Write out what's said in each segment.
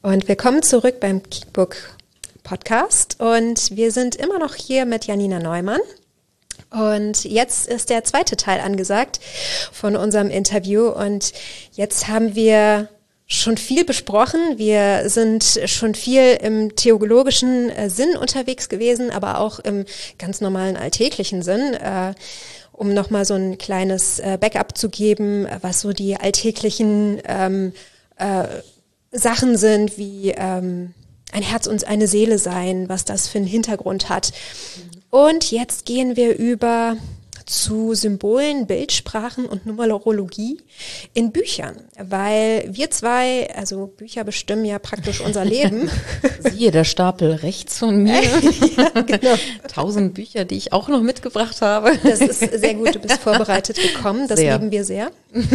Und willkommen zurück beim Kickbook Podcast. Und wir sind immer noch hier mit Janina Neumann. Und jetzt ist der zweite Teil angesagt von unserem Interview. Und jetzt haben wir schon viel besprochen. Wir sind schon viel im theologischen Sinn unterwegs gewesen, aber auch im ganz normalen alltäglichen Sinn. Um nochmal so ein kleines Backup zu geben, was so die alltäglichen Sachen sind, wie ein Herz und eine Seele sein, was das für einen Hintergrund hat. Und jetzt gehen wir über zu Symbolen, Bildsprachen und Numerologie in Büchern, weil wir zwei, also Bücher bestimmen ja praktisch unser Leben. Siehe der Stapel rechts von mir. Ja, genau. 1000 Bücher, die ich auch noch mitgebracht habe. Das ist sehr gut, du bist vorbereitet gekommen, das sehr. lieben wir sehr.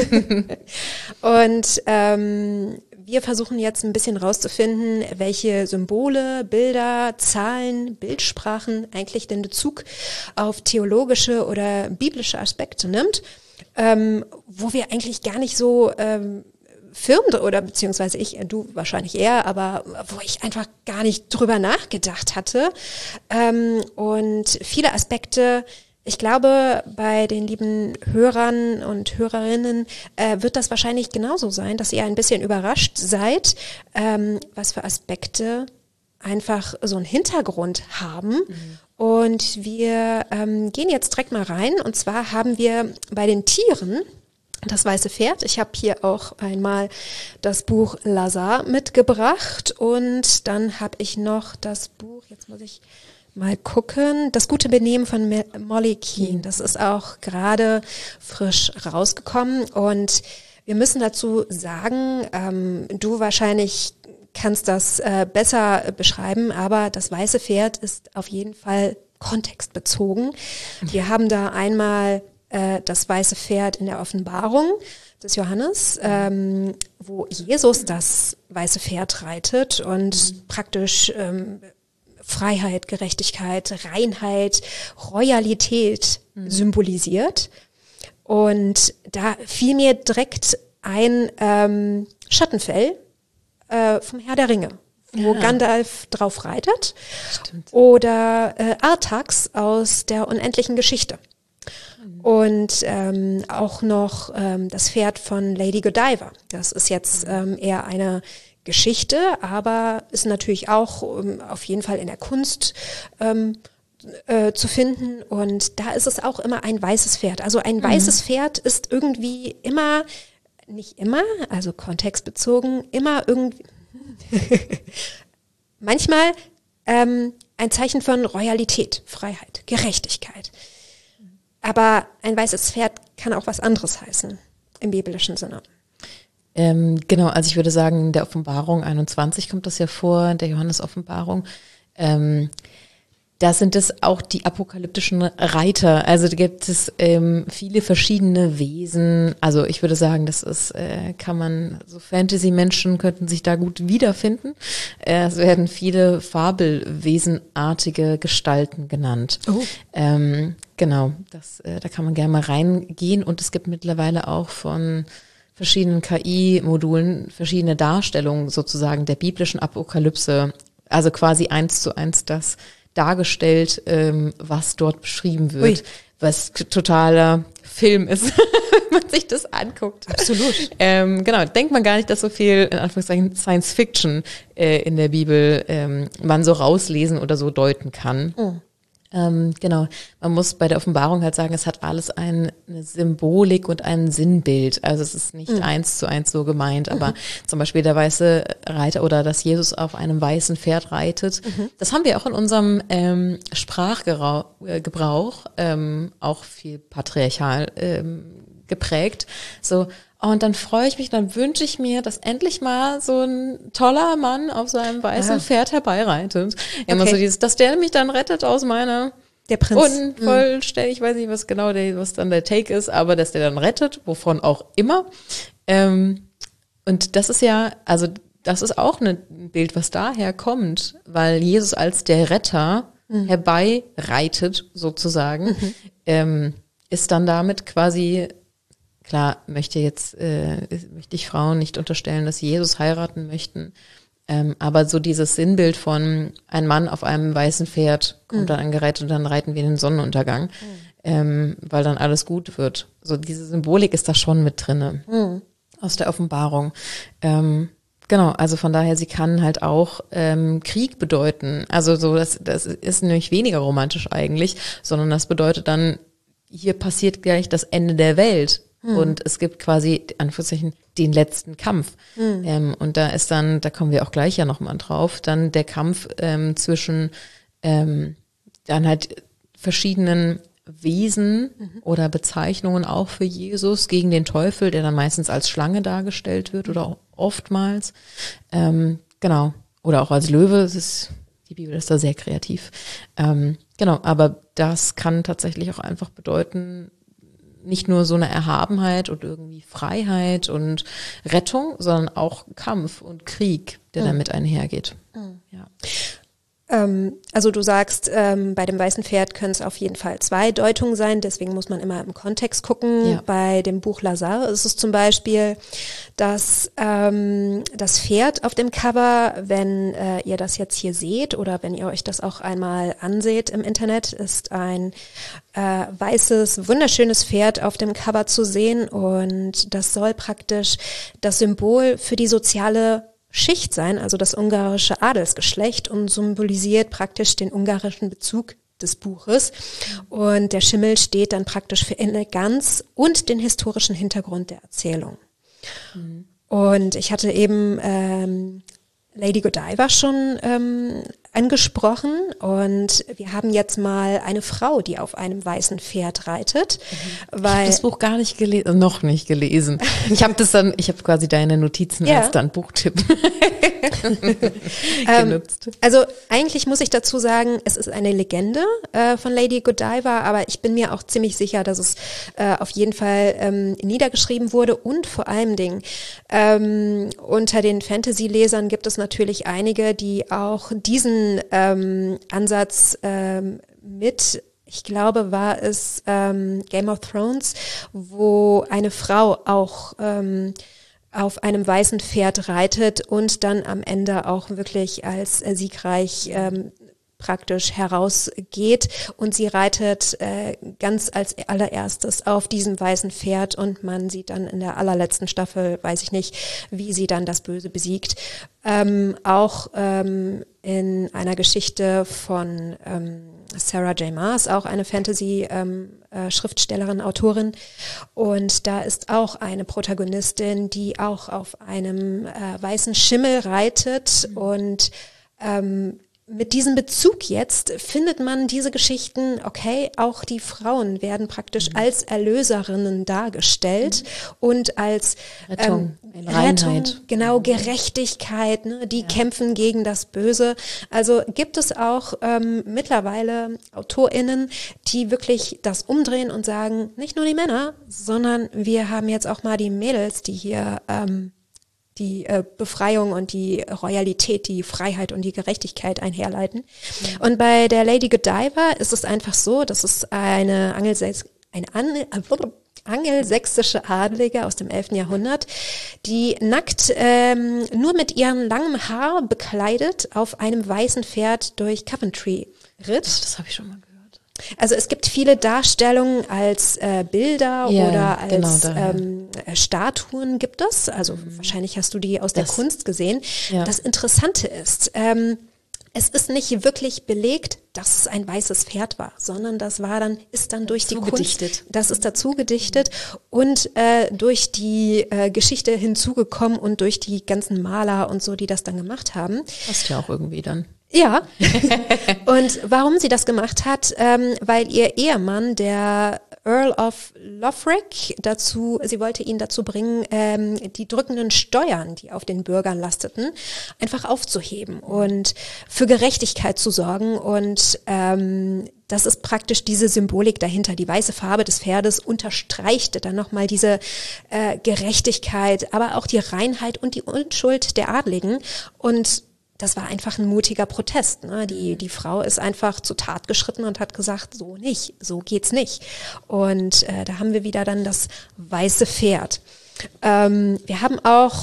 Und wir versuchen jetzt ein bisschen rauszufinden, welche Symbole, Bilder, Zahlen, Bildsprachen eigentlich den Bezug auf theologische oder biblische Aspekte nimmt, wo wir eigentlich gar nicht so Firmen oder beziehungsweise ich, du wahrscheinlich eher, aber wo ich einfach gar nicht drüber nachgedacht hatte. Und viele Aspekte, ich glaube, bei den lieben Hörern und Hörerinnen wird das wahrscheinlich genauso sein, dass ihr ein bisschen überrascht seid, was für Aspekte einfach so einen Hintergrund haben. Und wir gehen jetzt direkt mal rein. Und zwar haben wir bei den Tieren das weiße Pferd. Ich habe hier auch einmal das Buch Lazar mitgebracht. Und dann habe ich noch das Buch, jetzt muss ich mal gucken, das gute Benehmen von Molly Keane. Das ist auch gerade frisch rausgekommen. Und wir müssen dazu sagen, du wahrscheinlich kannst das besser beschreiben, aber das weiße Pferd ist auf jeden Fall kontextbezogen. Wir haben da einmal das weiße Pferd in der Offenbarung des Johannes, wo Jesus das weiße Pferd reitet und praktisch Freiheit, Gerechtigkeit, Reinheit, Royalität symbolisiert. Und da fiel mir direkt ein Schattenfell vom Herr der Ringe, wo Gandalf drauf reitet. Stimmt. Oder Artax aus der unendlichen Geschichte. Und auch noch das Pferd von Lady Godiva. Das ist jetzt eher eine Geschichte, aber ist natürlich auch auf jeden Fall in der Kunst zu finden. Und da ist es auch immer ein weißes Pferd. Also ein weißes Pferd ist irgendwie immer, nicht immer, also kontextbezogen, immer irgendwie, manchmal ein Zeichen von Royalität, Freiheit, Gerechtigkeit. Aber ein weißes Pferd kann auch was anderes heißen, im biblischen Sinne. Genau, also ich würde sagen, in der Offenbarung 21 kommt das ja vor, der Johannes-Offenbarung. Da sind es auch die apokalyptischen Reiter. Also da gibt es viele verschiedene Wesen. Also ich würde sagen, das ist, kann man, so Fantasy-Menschen könnten sich da gut wiederfinden. Es werden viele fabelwesenartige Gestalten genannt. Oh. Genau, da kann man gerne mal reingehen. Und es gibt mittlerweile auch von verschiedenen KI-Modulen verschiedene Darstellungen sozusagen der biblischen Apokalypse, also quasi 1:1 das dargestellt, was dort beschrieben wird, was totaler Film ist, wenn man sich das anguckt. Absolut. Genau, denkt man gar nicht, dass so viel, in Anführungszeichen, Science Fiction in der Bibel man so rauslesen oder so deuten kann. Genau, man muss bei der Offenbarung halt sagen, es hat alles eine Symbolik und ein Sinnbild. Also es ist nicht 1:1 so gemeint, aber zum Beispiel der weiße Reiter oder dass Jesus auf einem weißen Pferd reitet. Das haben wir auch in unserem Sprachgebrauch, auch viel patriarchal geprägt. So, und dann freue ich mich, dann wünsche ich mir, dass endlich mal so ein toller Mann auf seinem weißen Pferd herbeireitet. Immer so dieses, dass der mich dann rettet aus meiner Der Prinz. Unvollständig, ich weiß nicht, was genau was dann der Take ist, aber dass der dann rettet, wovon auch immer. Und das ist ja, also das ist auch ein Bild, was daher kommt, weil Jesus als der Retter herbeireitet, sozusagen, ist dann damit quasi. Klar, möchte ich Frauen nicht unterstellen, dass sie Jesus heiraten möchten. Aber so dieses Sinnbild von ein Mann auf einem weißen Pferd kommt dann angereiht und dann reiten wir in den Sonnenuntergang, weil dann alles gut wird. So diese Symbolik ist da schon mit drinne aus der Offenbarung. Genau, also von daher, sie kann halt auch Krieg bedeuten. Also so, das ist nämlich weniger romantisch eigentlich, sondern das bedeutet dann, hier passiert gleich das Ende der Welt. Und es gibt quasi, Anführungszeichen, den letzten Kampf. Und da ist dann, da kommen wir auch gleich ja nochmal drauf, dann der Kampf zwischen dann halt verschiedenen Wesen oder Bezeichnungen auch für Jesus gegen den Teufel, der dann meistens als Schlange dargestellt wird oder auch oftmals. Genau. Oder auch als Löwe. Die Bibel ist da sehr kreativ. Genau. Aber das kann tatsächlich auch einfach bedeuten, nicht nur so eine Erhabenheit und irgendwie Freiheit und Rettung, sondern auch Kampf und Krieg, der damit einhergeht. Ja. Also du sagst, bei dem weißen Pferd können es auf jeden Fall 2 Deutungen sein, deswegen muss man immer im Kontext gucken. Ja. Bei dem Buch Lazar ist es zum Beispiel, dass das Pferd auf dem Cover, wenn ihr das jetzt hier seht oder wenn ihr euch das auch einmal anseht im Internet, ist ein weißes, wunderschönes Pferd auf dem Cover zu sehen und das soll praktisch das Symbol für die soziale Schicht sein, also das ungarische Adelsgeschlecht, und symbolisiert praktisch den ungarischen Bezug des Buches. Und der Schimmel steht dann praktisch für Eleganz und den historischen Hintergrund der Erzählung. Und ich hatte eben Lady Godiva schon angesprochen und wir haben jetzt mal eine Frau, die auf einem weißen Pferd reitet. Weil ich habe das Buch gar nicht gelesen, noch nicht gelesen. Ich habe quasi deine Notizen als dann Buchtipp genutzt. Also eigentlich muss ich dazu sagen, es ist eine Legende von Lady Godiva, aber ich bin mir auch ziemlich sicher, dass es auf jeden Fall niedergeschrieben wurde und vor allem unter den Fantasy-Lesern gibt es natürlich einige, die auch diesen Ansatz ich glaube, war es Game of Thrones, wo eine Frau auch auf einem weißen Pferd reitet und dann am Ende auch wirklich als siegreich praktisch herausgeht und sie reitet ganz als allererstes auf diesem weißen Pferd und man sieht dann in der allerletzten Staffel, weiß ich nicht, wie sie dann das Böse besiegt. Auch in einer Geschichte von Sarah J. Maas, auch eine Fantasy-Schriftstellerin, Autorin. Und da ist auch eine Protagonistin, die auch auf einem weißen Schimmel reitet und mit diesem Bezug jetzt findet man diese Geschichten, okay, auch die Frauen werden praktisch als Erlöserinnen dargestellt und als Rettung, Reinheit. Genau, Gerechtigkeit, ne, die kämpfen gegen das Böse. Also gibt es auch mittlerweile AutorInnen, die wirklich das umdrehen und sagen, nicht nur die Männer, sondern wir haben jetzt auch mal die Mädels, die hier die Befreiung und die Royalität, die Freiheit und die Gerechtigkeit einherleiten. Und bei der Lady Godiva ist es einfach so, dass es eine angelsächsische Adelige aus dem 11. Jahrhundert, die nackt nur mit ihrem langen Haar bekleidet auf einem weißen Pferd durch Coventry ritt. Das habe ich schon mal gehört. Also es gibt viele Darstellungen als Bilder oder als Statuen gibt es. Also wahrscheinlich hast du die aus der Kunst gesehen. Ja. Das Interessante ist, es ist nicht wirklich belegt, dass es ein weißes Pferd war, sondern das ist dann durch die Kunst, das ist dazu gedichtet und durch die Geschichte hinzugekommen und durch die ganzen Maler und so, die das dann gemacht haben. Passt ja auch irgendwie dann. Ja, und warum sie das gemacht hat, weil ihr Ehemann, der Earl of Lothric, sie wollte ihn dazu bringen, die drückenden Steuern, die auf den Bürgern lasteten, einfach aufzuheben und für Gerechtigkeit zu sorgen. Und das ist praktisch diese Symbolik dahinter. Die weiße Farbe des Pferdes unterstreichte dann nochmal diese Gerechtigkeit, aber auch die Reinheit und die Unschuld der Adligen. Und das war einfach ein mutiger Protest. Ne? Die Frau ist einfach zur Tat geschritten und hat gesagt, so nicht, so geht's nicht. Und da haben wir wieder dann das weiße Pferd. Wir haben auch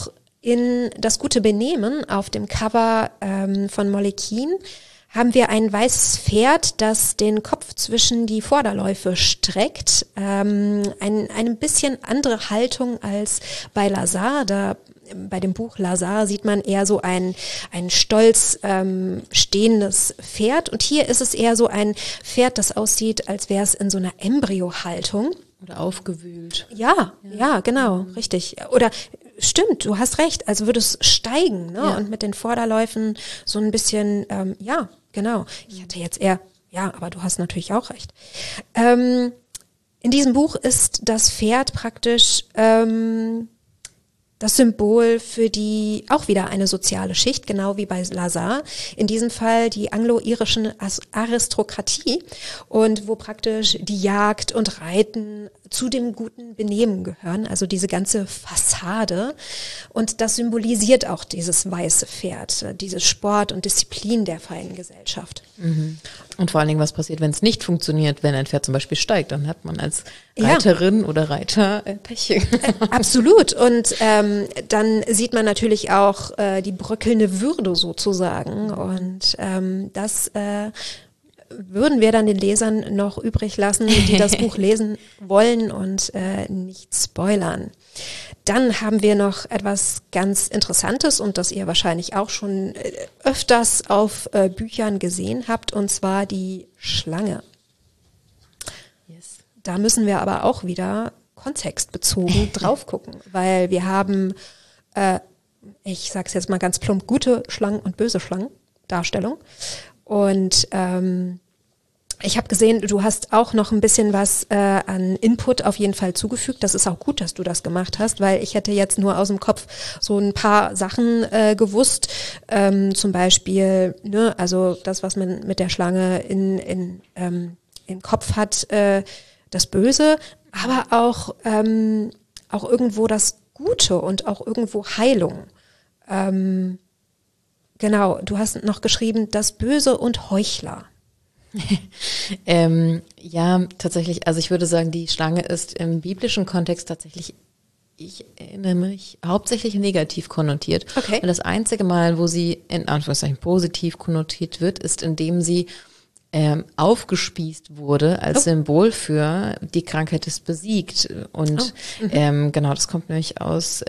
In Das gute Benehmen auf dem Cover von Molly Keane haben wir ein weißes Pferd, das den Kopf zwischen die Vorderläufe streckt. Eine bisschen andere Haltung als bei Lazar. Bei dem Buch Lazar sieht man eher so ein stolz stehendes Pferd. Und hier ist es eher so ein Pferd, das aussieht, als wäre es in so einer Embryohaltung. Oder aufgewühlt. Ja, genau, richtig. Oder stimmt, du hast recht, also würde es steigen, ne? Ja. Und mit den Vorderläufen so ein bisschen, genau. Ich hatte jetzt eher, aber du hast natürlich auch recht. In diesem Buch ist das Pferd praktisch das Symbol für auch wieder eine soziale Schicht, genau wie bei Lazar. In diesem Fall die anglo-irischen Aristokratie und wo praktisch die Jagd und Reiten zu dem guten Benehmen gehören, also diese ganze Fassade. Und das symbolisiert auch dieses weiße Pferd, dieses Sport und Disziplin der feinen Gesellschaft. Mhm. Und vor allen Dingen, was passiert, wenn es nicht funktioniert, wenn ein Pferd zum Beispiel steigt, dann hat man als Reiterin oder Reiter Pech. Absolut. Und dann sieht man natürlich auch die bröckelnde Würde sozusagen. Und das würden wir dann den Lesern noch übrig lassen, die das Buch lesen wollen und nicht spoilern. Dann haben wir noch etwas ganz Interessantes und das ihr wahrscheinlich auch schon öfters auf Büchern gesehen habt, und zwar die Schlange. Yes. Da müssen wir aber auch wieder kontextbezogen drauf gucken, weil wir haben, ich sag's jetzt mal ganz plump, gute Schlangen und böse Schlangen-Darstellung. Und ich habe gesehen, du hast auch noch ein bisschen was an Input auf jeden Fall zugefügt. Das ist auch gut, dass du das gemacht hast, weil ich hätte jetzt nur aus dem Kopf so ein paar Sachen gewusst. Zum Beispiel, ne, also das, was man mit der Schlange im Kopf hat, das Böse, aber auch irgendwo das Gute und auch irgendwo Heilung. Genau, du hast noch geschrieben, das Böse und Heuchler. Ja, tatsächlich, also ich würde sagen, die Schlange ist im biblischen Kontext tatsächlich, ich erinnere mich, hauptsächlich negativ konnotiert. Okay. Und das einzige Mal, wo sie in Anführungszeichen positiv konnotiert wird, ist, indem sie aufgespießt wurde als Symbol für die Krankheit ist besiegt. Und genau, das kommt nämlich aus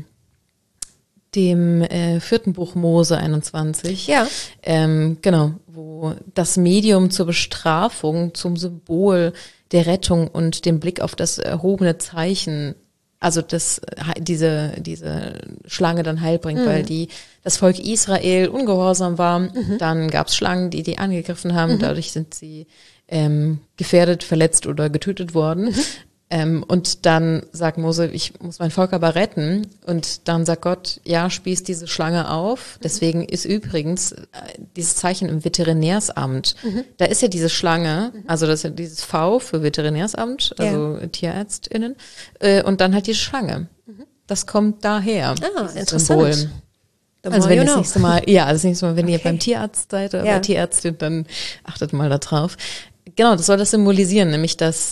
dem 4. Buch Mose 21. Ja. Genau, wo das Medium zur Bestrafung, zum Symbol der Rettung und dem Blick auf das erhobene Zeichen, also diese Schlange dann Heil bringt, weil das Volk Israel ungehorsam war. Dann gab es Schlangen, die angegriffen haben. Dadurch sind sie gefährdet, verletzt oder getötet worden. Und dann sagt Mose, ich muss mein Volk aber retten. Und dann sagt Gott, ja, spieß diese Schlange auf. Deswegen ist übrigens dieses Zeichen im Veterinärsamt. Da ist ja diese Schlange, also das ist ja dieses V für Veterinärsamt, also TierärztInnen. Und dann halt die Schlange. Das kommt daher. Interessant. Symbol. Also wenn das nächste Mal, wenn ihr beim Tierarzt seid oder bei Tierärztin, dann achtet mal da drauf. Genau, das soll das symbolisieren, nämlich dass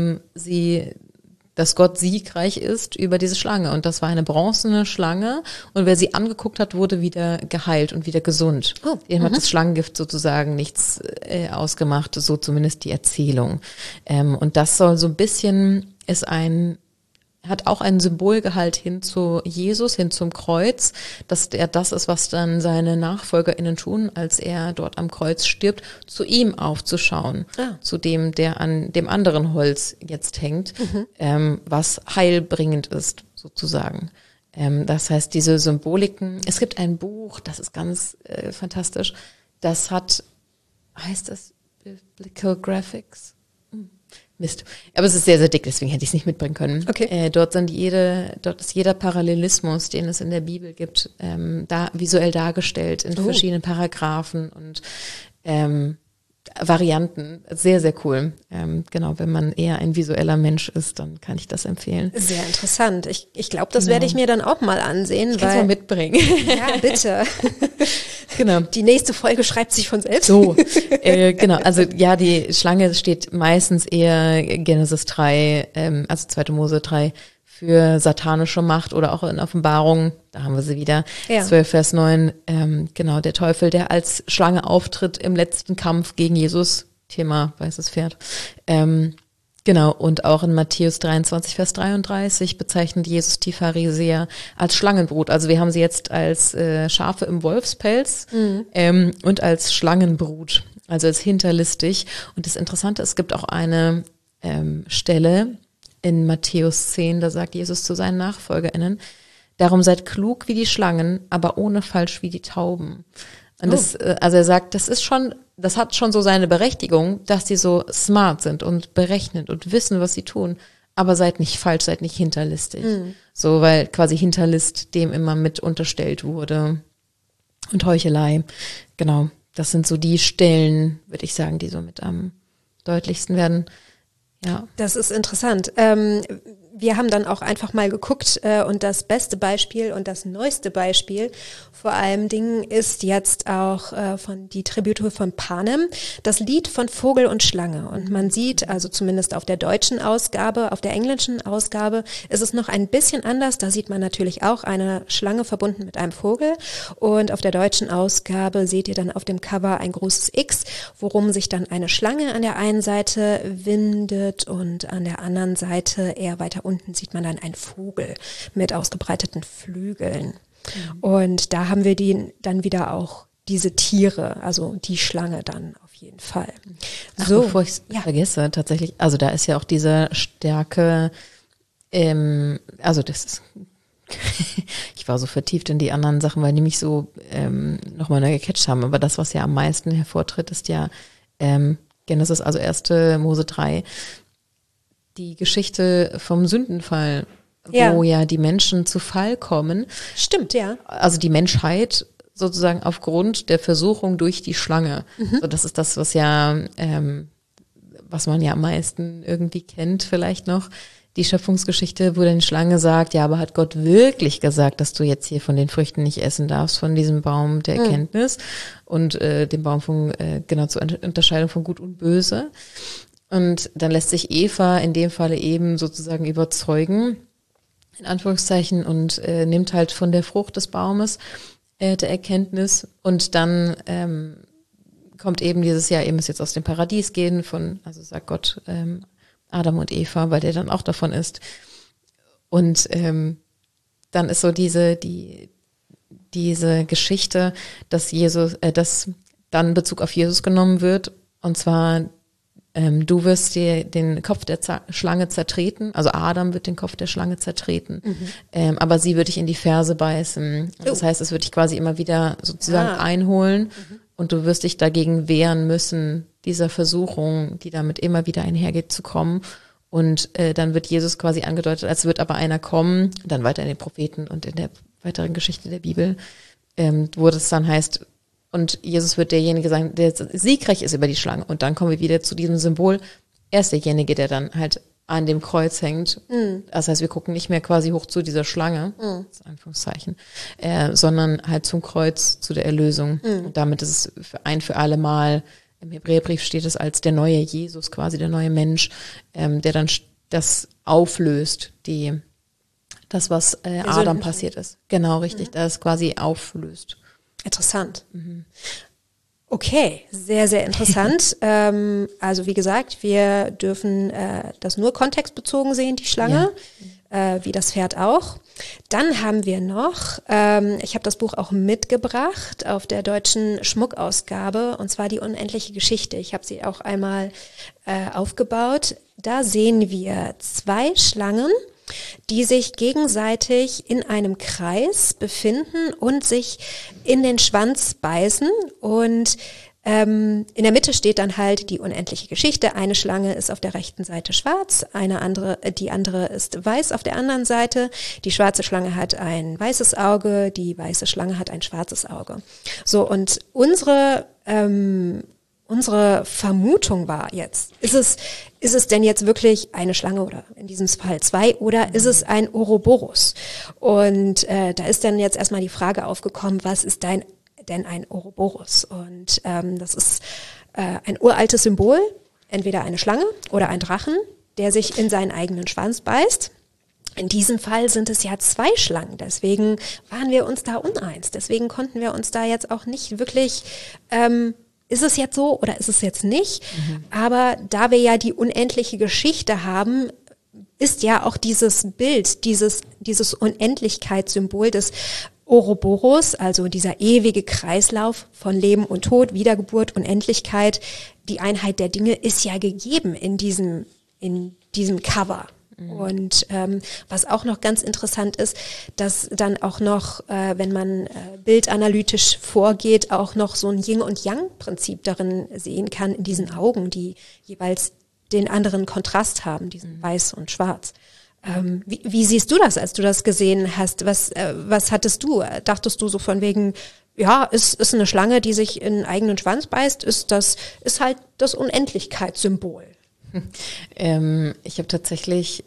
Gott siegreich ist über diese Schlange. Und das war eine bronzene Schlange. Und wer sie angeguckt hat, wurde wieder geheilt und wieder gesund. Dem hat das Schlangengift sozusagen nichts ausgemacht, so zumindest die Erzählung. Und das soll so ein bisschen hat auch einen Symbolgehalt hin zu Jesus, hin zum Kreuz, dass er das ist, was dann seine NachfolgerInnen tun, als er dort am Kreuz stirbt, zu ihm aufzuschauen, zu dem, der an dem anderen Holz jetzt hängt, was heilbringend ist, sozusagen. Das heißt, diese Symboliken, es gibt ein Buch, das ist ganz fantastisch, das heißt das Biblical Graphics? Mist. Aber es ist sehr, sehr dick, deswegen hätte ich es nicht mitbringen können. Okay. Dort ist jeder Parallelismus, den es in der Bibel gibt, da visuell dargestellt in verschiedenen Paragraphen und Varianten. Sehr, sehr cool. Genau, wenn man eher ein visueller Mensch ist, dann kann ich das empfehlen. Sehr interessant. Ich glaube, das werde ich mir dann auch mal ansehen. Kannst du mal mitbringen. Ja, bitte. Genau. Die nächste Folge schreibt sich von selbst. So, genau. Also ja, die Schlange steht meistens eher Genesis 3, also 2. Mose 3, für satanische Macht oder auch in Offenbarung, da haben wir sie wieder, 12 Vers 9, genau, der Teufel, der als Schlange auftritt im letzten Kampf gegen Jesus, Thema weißes Pferd, genau, und auch in Matthäus 23, Vers 33 bezeichnet Jesus die Pharisäer als Schlangenbrut. Also wir haben sie jetzt als Schafe im Wolfspelz und als Schlangenbrut, also als hinterlistig. Und das Interessante, es gibt auch eine Stelle in Matthäus 10, da sagt Jesus zu seinen NachfolgerInnen, darum seid klug wie die Schlangen, aber ohne falsch wie die Tauben. Und das, also er sagt, das hat schon so seine Berechtigung, dass die so smart sind und berechnet und wissen, was sie tun. Aber seid nicht falsch, seid nicht hinterlistig. So, weil quasi Hinterlist dem immer mit unterstellt wurde. Und Heuchelei. Genau. Das sind so die Stellen, würde ich sagen, die so mit am deutlichsten werden. Ja. Das ist interessant. Wir haben dann auch einfach mal geguckt und das beste Beispiel und das neueste Beispiel vor allem Dingen ist jetzt auch von die Tribute von Panem, das Lied von Vogel und Schlange. Und man sieht, also zumindest auf der deutschen Ausgabe, auf der englischen Ausgabe ist es noch ein bisschen anders. Da sieht man natürlich auch eine Schlange verbunden mit einem Vogel. Und auf der deutschen Ausgabe seht ihr dann auf dem Cover ein großes X, worum sich dann eine Schlange an der einen Seite windet und an der anderen Seite eher weiter unten sieht man dann einen Vogel mit ausgebreiteten Flügeln. Und da haben wir dann wieder auch diese Tiere, also die Schlange dann auf jeden Fall. Ach, so, bevor ich es vergesse, tatsächlich, also da ist ja auch diese Stärke, also das ist, ich war so vertieft in die anderen Sachen, weil die mich so nochmal neu gecatcht haben, aber das, was ja am meisten hervortritt, ist ja Genesis, also 1. Mose 3, die Geschichte vom Sündenfall, wo ja die Menschen zu Fall kommen. Stimmt, ja. Also die Menschheit sozusagen aufgrund der Versuchung durch die Schlange. So, das ist das, was ja, was man ja am meisten irgendwie kennt vielleicht noch. Die Schöpfungsgeschichte, wo dann die Schlange sagt, ja, aber hat Gott wirklich gesagt, dass du jetzt hier von den Früchten nicht essen darfst, von diesem Baum der Erkenntnis und dem Baum von, genau, zur Unterscheidung von Gut und Böse. Und dann lässt sich Eva in dem Falle eben sozusagen überzeugen, in Anführungszeichen, und nimmt halt von der Frucht des Baumes der Erkenntnis. Und dann kommt eben dieses Jahr, ihr müsst jetzt aus dem Paradies gehen, also sagt Gott Adam und Eva, weil der dann auch davon ist. Und dann ist so diese Geschichte, dass dass dann Bezug auf Jesus genommen wird, und zwar du wirst dir den Kopf der Schlange zertreten, also Adam wird den Kopf der Schlange zertreten, aber sie wird dich in die Ferse beißen. Das heißt, es wird dich quasi immer wieder sozusagen einholen und du wirst dich dagegen wehren müssen, dieser Versuchung, die damit immer wieder einhergeht, zu kommen. Und dann wird Jesus quasi angedeutet, als wird aber einer kommen, dann weiter in den Propheten und in der weiteren Geschichte der Bibel, wo das dann heißt, und Jesus wird derjenige sein, der siegreich ist über die Schlange. Und dann kommen wir wieder zu diesem Symbol. Er ist derjenige, der dann halt an dem Kreuz hängt. Das heißt, wir gucken nicht mehr quasi hoch zu dieser Schlange, das ist Anführungszeichen, sondern halt zum Kreuz, zu der Erlösung. Und damit ist es für alle Mal, im Hebräerbrief steht es als der neue Jesus, quasi der neue Mensch, der dann das auflöst, das, was Adam passiert ist. Genau, richtig, das quasi auflöst. Interessant. Okay, sehr, sehr interessant. Also wie gesagt, wir dürfen das nur kontextbezogen sehen, die Schlange, wie das Pferd auch. Dann haben wir noch, ich habe das Buch auch mitgebracht auf der deutschen Schmuckausgabe, und zwar die unendliche Geschichte. Ich habe sie auch einmal aufgebaut. Da sehen wir 2 Schlangen, die sich gegenseitig in einem Kreis befinden und sich in den Schwanz beißen. Und in der Mitte steht dann halt die unendliche Geschichte. Eine Schlange ist auf der rechten Seite schwarz, die andere ist weiß auf der anderen Seite. Die schwarze Schlange hat ein weißes Auge, die weiße Schlange hat ein schwarzes Auge. So, und unsere Vermutung war jetzt, ist es denn jetzt wirklich eine Schlange oder in diesem Fall 2 oder ist es ein Ouroboros? Und da ist dann jetzt erstmal die Frage aufgekommen, was ist denn ein Ouroboros? Und das ist ein uraltes Symbol, entweder eine Schlange oder ein Drachen, der sich in seinen eigenen Schwanz beißt. In diesem Fall sind es ja 2 Schlangen, deswegen waren wir uns da uneins. Deswegen konnten wir uns da jetzt auch nicht wirklich, ist es jetzt so oder ist es jetzt nicht? Aber da wir ja die unendliche Geschichte haben, ist ja auch dieses Bild, dieses Unendlichkeitssymbol des Ouroboros, also dieser ewige Kreislauf von Leben und Tod, Wiedergeburt, Unendlichkeit, die Einheit der Dinge ist ja gegeben in diesem Cover. Und was auch noch ganz interessant ist, dass dann auch noch, wenn man bildanalytisch vorgeht, auch noch so ein Yin- und Yang-Prinzip darin sehen kann, in diesen Augen, die jeweils den anderen Kontrast haben, diesen Weiß und Schwarz. Wie siehst du das, als du das gesehen hast? Was hattest du? Dachtest du so von wegen, ja, ist eine Schlange, die sich in einen eigenen Schwanz beißt, ist halt das Unendlichkeitssymbol? Ich habe tatsächlich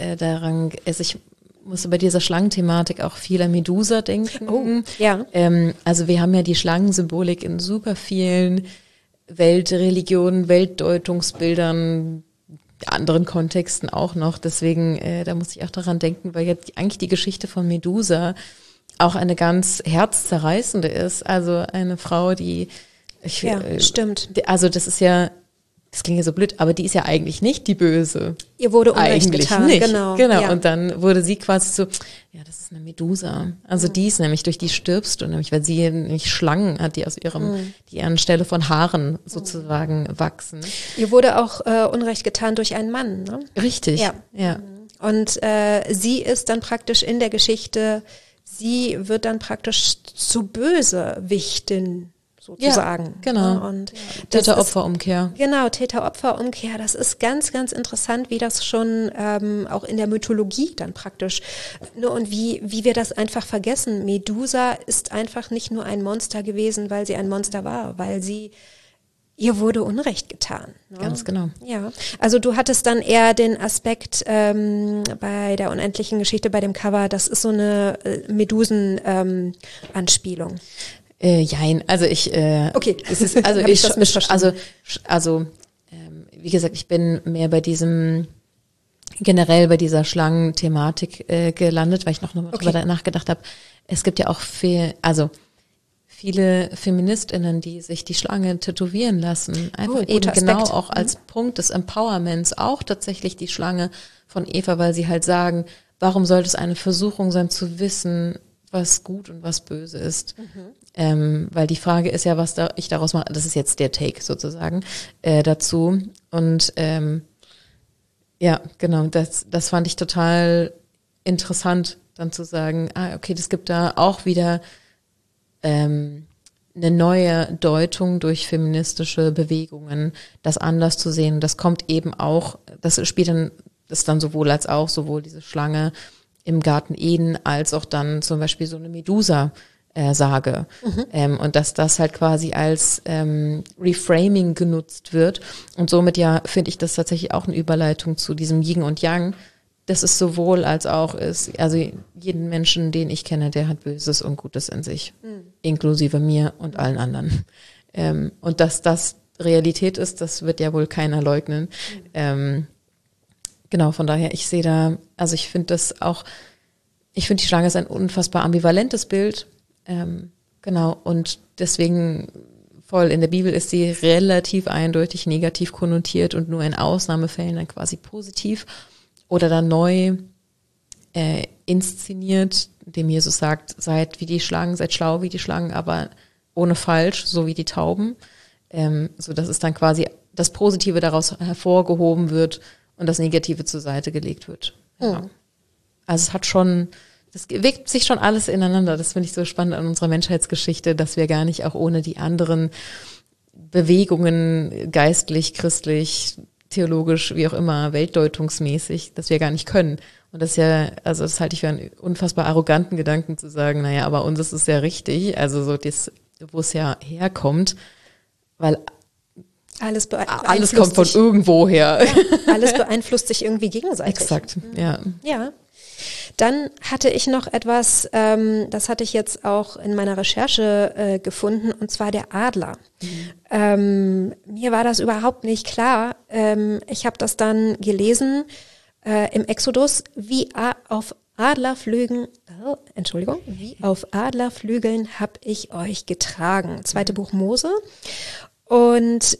ich musste bei dieser Schlangenthematik auch viel an Medusa denken. Oh, ja. Also wir haben ja die Schlangensymbolik in super vielen Weltreligionen, Weltdeutungsbildern, anderen Kontexten auch noch. Deswegen, da muss ich auch daran denken, weil jetzt eigentlich die Geschichte von Medusa auch eine ganz herzzerreißende ist. Also eine Frau, die stimmt. Also das ist ja, das klingt ja so blöd, aber die ist ja eigentlich nicht die Böse. Ihr wurde Unrecht eigentlich getan, nicht. Genau. Ja. Und dann wurde sie quasi so, ja, das ist eine Medusa. Also die ist nämlich, durch die stirbst du nämlich, weil sie nämlich Schlangen hat, die aus die anstelle von Haaren sozusagen wachsen. Ihr wurde auch Unrecht getan durch einen Mann, ne? Richtig, ja. Und sie ist dann praktisch in der Geschichte, sie wird dann praktisch zu Bösewichtin sozusagen. Ja, genau. Ja, und Täter-Opfer-Umkehr. Genau, Täter-Opfer-Umkehr. Das ist ganz, ganz interessant, wie das schon auch in der Mythologie dann praktisch, ne, und wie wir das einfach vergessen. Medusa ist einfach nicht nur ein Monster gewesen, weil sie ein Monster war, weil ihr wurde Unrecht getan. Ne? Ganz genau. Ja, also du hattest dann eher den Aspekt bei der unendlichen Geschichte, bei dem Cover, das ist so eine Medusen-Anspielung. Jein, also okay, es ist, also ich das missverstanden. Wie gesagt, ich bin mehr bei generell bei dieser Schlangenthematik gelandet, weil ich noch mal drüber nachgedacht habe. Es gibt ja auch viele FeministInnen, die sich die Schlange tätowieren lassen. Einfach eben genau auch als Punkt des Empowerments, auch tatsächlich die Schlange von Eva, weil sie halt sagen, warum sollte es eine Versuchung sein zu wissen, was gut und was böse ist. Weil die Frage ist ja, was ich daraus mache, das ist jetzt der Take sozusagen dazu. Und ja, genau, das fand ich total interessant, dann zu sagen, okay, das gibt da auch wieder eine neue Deutung durch feministische Bewegungen, das anders zu sehen. Das kommt eben auch, das spielt dann, das dann sowohl als auch, sowohl diese Schlange im Garten Eden, als auch dann zum Beispiel so eine Medusa-Sage. Und dass das halt quasi als Reframing genutzt wird. Und somit ja finde ich das tatsächlich auch eine Überleitung zu diesem Yin und Yang. Das ist sowohl als auch ist, also jeden Menschen, den ich kenne, der hat Böses und Gutes in sich. Inklusive mir und allen anderen. Und dass das Realität ist, das wird ja wohl keiner leugnen. Genau, von daher, ich sehe da, also ich finde das auch, ich finde die Schlange ist ein unfassbar ambivalentes Bild, genau, und deswegen voll in der Bibel ist sie relativ eindeutig negativ konnotiert und nur in Ausnahmefällen dann quasi positiv oder dann neu inszeniert, indem Jesus sagt, seid wie die Schlangen, seid schlau wie die Schlangen, aber ohne falsch, so wie die Tauben, so dass es dann quasi das Positive daraus hervorgehoben wird und das Negative zur Seite gelegt wird. Ja. Also es hat schon, das wirkt sich schon alles ineinander. Das finde ich so spannend an unserer Menschheitsgeschichte, dass wir gar nicht auch ohne die anderen Bewegungen, geistlich, christlich, theologisch, wie auch immer, weltdeutungsmäßig, dass wir gar nicht können. Und das ist ja, also das halte ich für einen unfassbar arroganten Gedanken zu sagen, naja, aber uns ist es ja richtig, also so das, wo es ja herkommt, weil alles kommt von irgendwo her. Ja, alles beeinflusst sich irgendwie gegenseitig. Exakt, ja. Ja. Dann hatte ich noch etwas, das hatte ich jetzt auch in meiner Recherche gefunden, und zwar der Adler. Mir war das überhaupt nicht klar. Ich habe das dann gelesen. im Exodus, wie auf Adlerflügeln habe ich euch getragen. 2. Buch Mose. Und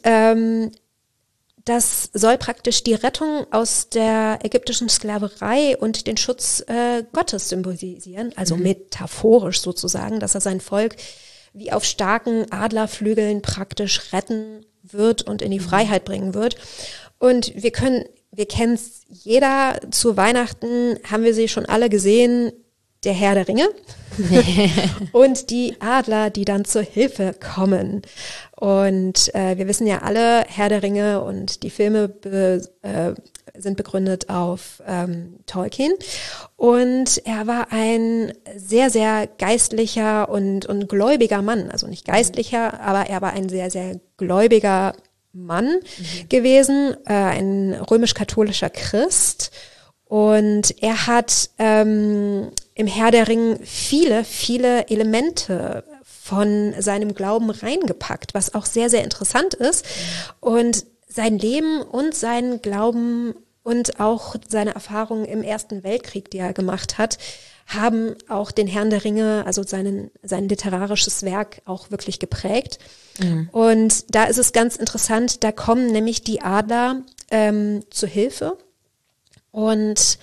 das soll praktisch die Rettung aus der ägyptischen Sklaverei und den Schutz Gottes symbolisieren, also metaphorisch sozusagen, dass er sein Volk wie auf starken Adlerflügeln praktisch retten wird und in die Freiheit bringen wird. Und wir kennen es jeder, zu Weihnachten haben wir sie schon alle gesehen, der Herr der Ringe und die Adler, die dann zur Hilfe kommen. Und wir wissen ja alle, Herr der Ringe und die Filme sind begründet auf Tolkien. Und er war ein sehr, sehr geistlicher und gläubiger Mann. Also nicht geistlicher, aber er war ein sehr, sehr gläubiger Mann gewesen, ein römisch-katholischer Christ. Und er hat im Herr der Ringe viele, viele Elemente von seinem Glauben reingepackt, was auch sehr, sehr interessant ist. Und sein Leben und seinen Glauben und auch seine Erfahrungen im Ersten Weltkrieg, die er gemacht hat, haben auch den Herrn der Ringe, also sein literarisches Werk auch wirklich geprägt. Und da ist es ganz interessant, da kommen nämlich die Adler zu Hilfe. Und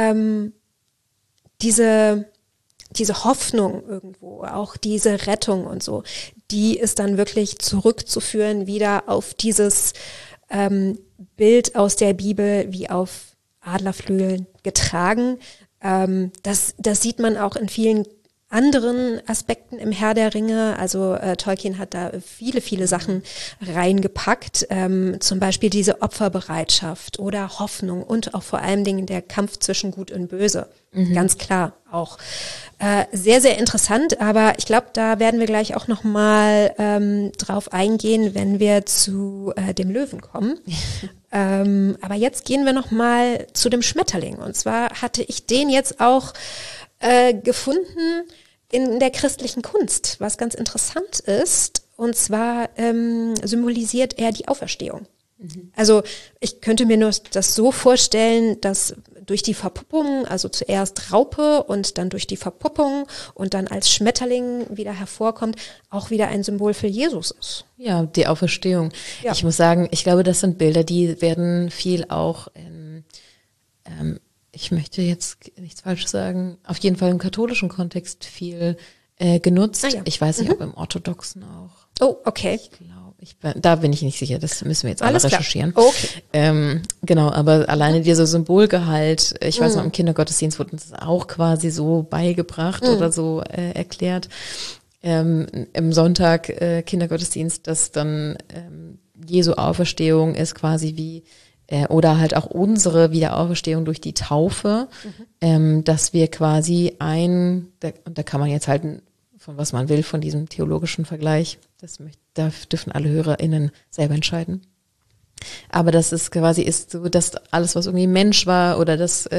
diese Hoffnung irgendwo, auch diese Rettung und so, die ist dann wirklich zurückzuführen wieder auf dieses Bild aus der Bibel, wie auf Adlerflügeln getragen. Das sieht man auch in vielen anderen Aspekten im Herr der Ringe. Also Tolkien hat da viele, viele Sachen reingepackt. Zum Beispiel diese Opferbereitschaft oder Hoffnung und auch vor allen Dingen der Kampf zwischen Gut und Böse. Ganz klar auch. Sehr, sehr interessant, aber ich glaube, da werden wir gleich auch nochmal drauf eingehen, wenn wir zu dem Löwen kommen. Aber jetzt gehen wir nochmal zu dem Schmetterling. Und zwar hatte ich den jetzt auch gefunden in der christlichen Kunst, was ganz interessant ist. Und zwar symbolisiert er die Auferstehung. Also ich könnte mir nur das so vorstellen, dass durch die Verpuppung, also zuerst Raupe und dann durch die Verpuppung und dann als Schmetterling wieder hervorkommt, auch wieder ein Symbol für Jesus ist. Ja, die Auferstehung. Ja. Ich muss sagen, ich glaube, das sind Bilder, die werden viel auch ich möchte jetzt nichts Falsches sagen, auf jeden Fall im katholischen Kontext viel genutzt. Ah, ja. Ich weiß nicht, ob im orthodoxen auch. Oh, okay. Ich glaube, da bin ich nicht sicher, das müssen wir jetzt alle Alles klar. recherchieren. Okay. Genau, aber alleine dieser Symbolgehalt, ich weiß noch, im Kindergottesdienst wurde uns das auch quasi so beigebracht oder so erklärt. Im Sonntag Kindergottesdienst, dass dann Jesu Auferstehung ist quasi wie oder halt auch unsere Wiederauferstehung durch die Taufe, dass wir quasi und da kann man jetzt halten, von was man will, von diesem theologischen Vergleich, da dürfen alle HörerInnen selber entscheiden. Aber das ist quasi so, dass alles, was irgendwie Mensch war oder dass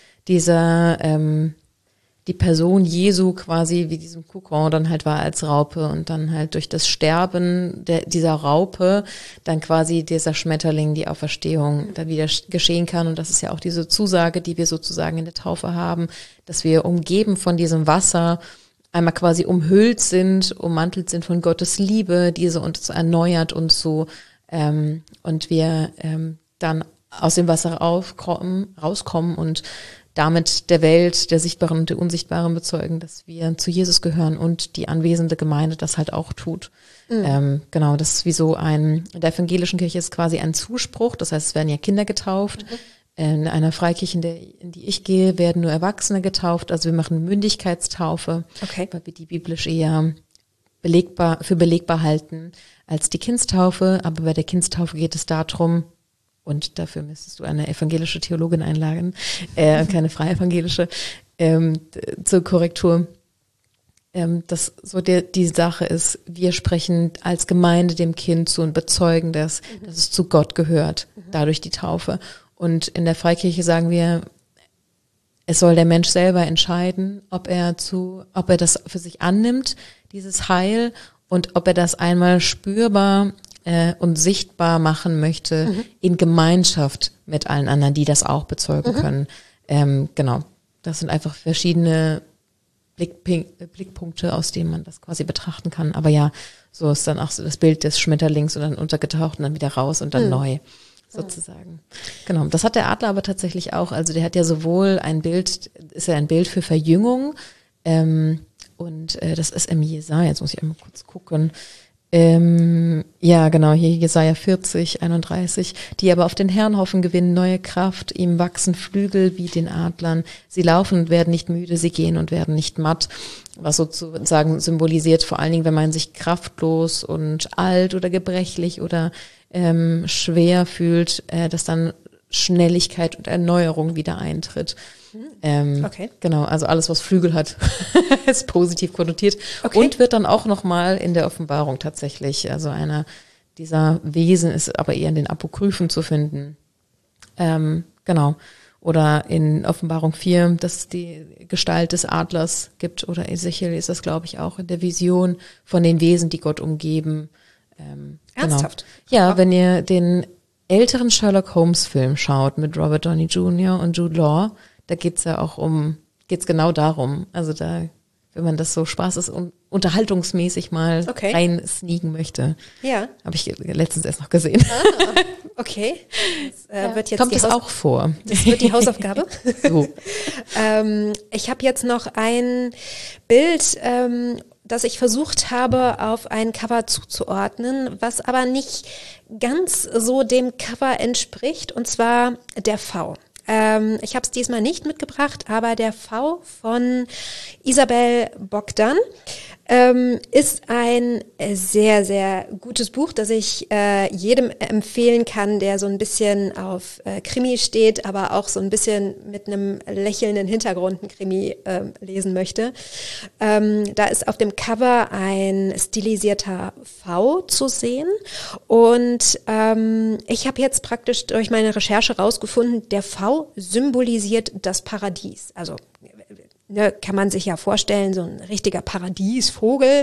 die Person Jesu quasi wie diesem Kokon dann halt war als Raupe und dann halt durch das Sterben dieser Raupe dann quasi dieser Schmetterling, die Auferstehung da wieder geschehen kann. Und das ist ja auch diese Zusage, die wir sozusagen in der Taufe haben, dass wir umgeben von diesem Wasser einmal quasi ummantelt sind von Gottes Liebe, diese uns erneuert und so und wir dann aus dem Wasser rauskommen und damit der Welt, der Sichtbaren und der Unsichtbaren bezeugen, dass wir zu Jesus gehören und die anwesende Gemeinde das halt auch tut. Genau, das ist wie so in der evangelischen Kirche ist quasi ein Zuspruch, das heißt, es werden ja Kinder getauft. In einer Freikirche, in die ich gehe, werden nur Erwachsene getauft, also wir machen Mündigkeitstaufe, Okay. weil wir die biblisch eher für belegbar halten als die Kindstaufe, aber bei der Kindstaufe geht es darum, und dafür müsstest du eine evangelische Theologin einladen, keine freie evangelische, zur Korrektur. Dass so die Sache ist, wir sprechen als Gemeinde dem Kind zu und bezeugen dass es zu Gott gehört, dadurch die Taufe. Und in der Freikirche sagen wir, es soll der Mensch selber entscheiden, ob er das für sich annimmt, dieses Heil, und ob er das einmal spürbar und sichtbar machen möchte in Gemeinschaft mit allen anderen, die das auch bezeugen können. Genau, das sind einfach verschiedene Blickpunkte, aus denen man das quasi betrachten kann. Aber ja, so ist dann auch so das Bild des Schmetterlings und dann untergetaucht und dann wieder raus und dann neu sozusagen. Genau, das hat der Adler aber tatsächlich auch. Also der hat ja sowohl ein Bild für Verjüngung und das ist im Jesaja, jetzt muss ich einmal kurz gucken. Ja, genau, hier Jesaja 40, 31, die aber auf den Herrn hoffen, gewinnen neue Kraft, ihm wachsen Flügel wie den Adlern, sie laufen und werden nicht müde, sie gehen und werden nicht matt, was sozusagen symbolisiert, vor allen Dingen, wenn man sich kraftlos und alt oder gebrechlich oder schwer fühlt, dass dann Schnelligkeit und Erneuerung wieder eintritt. Okay. Genau, also alles, was Flügel hat, ist positiv konnotiert und wird dann auch nochmal in der Offenbarung tatsächlich, also einer dieser Wesen ist aber eher in den Apokryphen zu finden. Genau. Oder in Offenbarung 4, dass es die Gestalt des Adlers gibt, oder Ezechiel ist das, glaube ich, auch in der Vision von den Wesen, die Gott umgeben. Ernsthaft? Genau. Ja, wenn ihr den älteren Sherlock Holmes Film schaut mit Robert Downey Jr. und Jude Law, da geht's ja auch geht's genau darum. Also da, wenn man das so spaßes und unterhaltungsmäßig mal reinsneaken möchte. Ja. Habe ich letztens erst noch gesehen. Okay. Das, wird jetzt kommt es auch vor. Das wird die Hausaufgabe. So. Ich habe jetzt noch ein Bild, das ich versucht habe, auf ein Cover zuzuordnen, was aber nicht ganz so dem Cover entspricht, und zwar der V. Ich habe es diesmal nicht mitgebracht, aber der V von Isabel Bogdan ist ein sehr, sehr gutes Buch, das ich jedem empfehlen kann, der so ein bisschen auf Krimi steht, aber auch so ein bisschen mit einem lächelnden Hintergrund ein Krimi lesen möchte. Da ist auf dem Cover ein stilisierter V zu sehen, und ich habe jetzt praktisch durch meine Recherche rausgefunden, der V symbolisiert das Paradies. Also kann man sich ja vorstellen, so ein richtiger Paradiesvogel.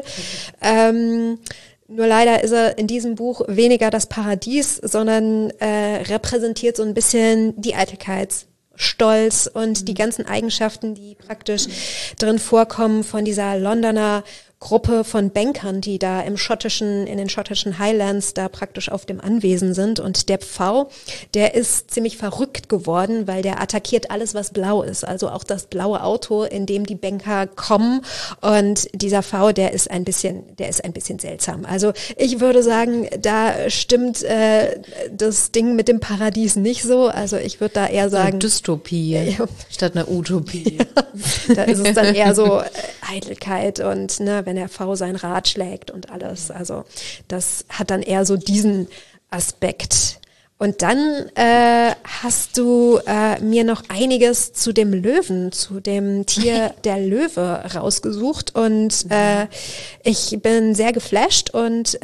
Nur leider ist er in diesem Buch weniger das Paradies, sondern repräsentiert so ein bisschen die Eitelkeit, Stolz und die ganzen Eigenschaften, die praktisch drin vorkommen von dieser Londoner Gruppe von Bankern, die da in den schottischen Highlands da praktisch auf dem Anwesen sind. Und der Pfau, der ist ziemlich verrückt geworden, weil der attackiert alles, was blau ist. Also auch das blaue Auto, in dem die Banker kommen. Und dieser Pfau, der ist ein bisschen seltsam. Also ich würde sagen, da stimmt das Ding mit dem Paradies nicht so. Also ich würde da eher sagen, eine Dystopie statt einer Utopie. Ja, da ist es dann eher so Eitelkeit und wenn der V sein Rad schlägt und alles. Also das hat dann eher so diesen Aspekt. Und dann hast du mir noch einiges zu dem Löwen, zu dem Tier der Löwe rausgesucht, und ich bin sehr geflasht, und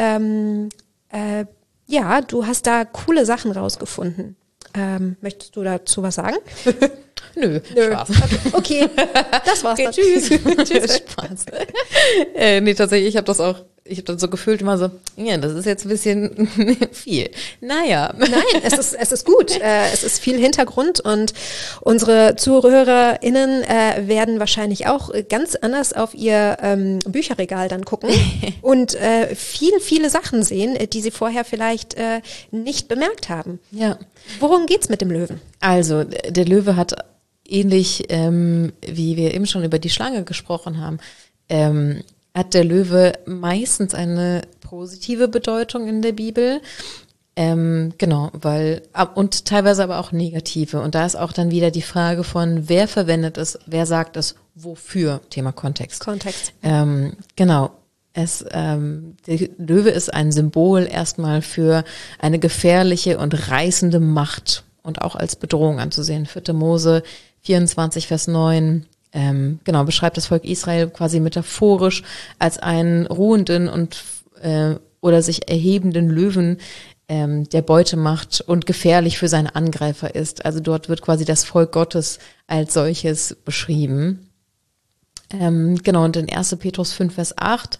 ja, du hast da coole Sachen rausgefunden. Möchtest du dazu was sagen? Nö. Spaß. Okay, das war's dann. Tschüss. Tschüss. Spaß. Nee, tatsächlich, ich habe dann so gefühlt immer so, ja, das ist jetzt ein bisschen viel. Naja. Nein, es ist gut. Es ist viel Hintergrund, und unsere ZuhörerInnen werden wahrscheinlich auch ganz anders auf ihr Bücherregal dann gucken und viele Sachen sehen, die sie vorher vielleicht nicht bemerkt haben. Ja. Worum geht's mit dem Löwen? Also, der Löwe hat ähnlich, wie wir eben schon über die Schlange gesprochen haben, hat der Löwe meistens eine positive Bedeutung in der Bibel. Genau, und teilweise aber auch negative. Und da ist auch dann wieder die Frage von, wer verwendet es, wer sagt es, wofür, Thema Kontext. Genau. Der Löwe ist ein Symbol erstmal für eine gefährliche und reißende Macht und auch als Bedrohung anzusehen. 4. Mose 24, Vers 9. Genau, beschreibt das Volk Israel quasi metaphorisch als einen ruhenden und oder sich erhebenden Löwen, der Beute macht und gefährlich für seine Angreifer ist. Also dort wird quasi das Volk Gottes als solches beschrieben. Genau, und in 1. Petrus 5, Vers 8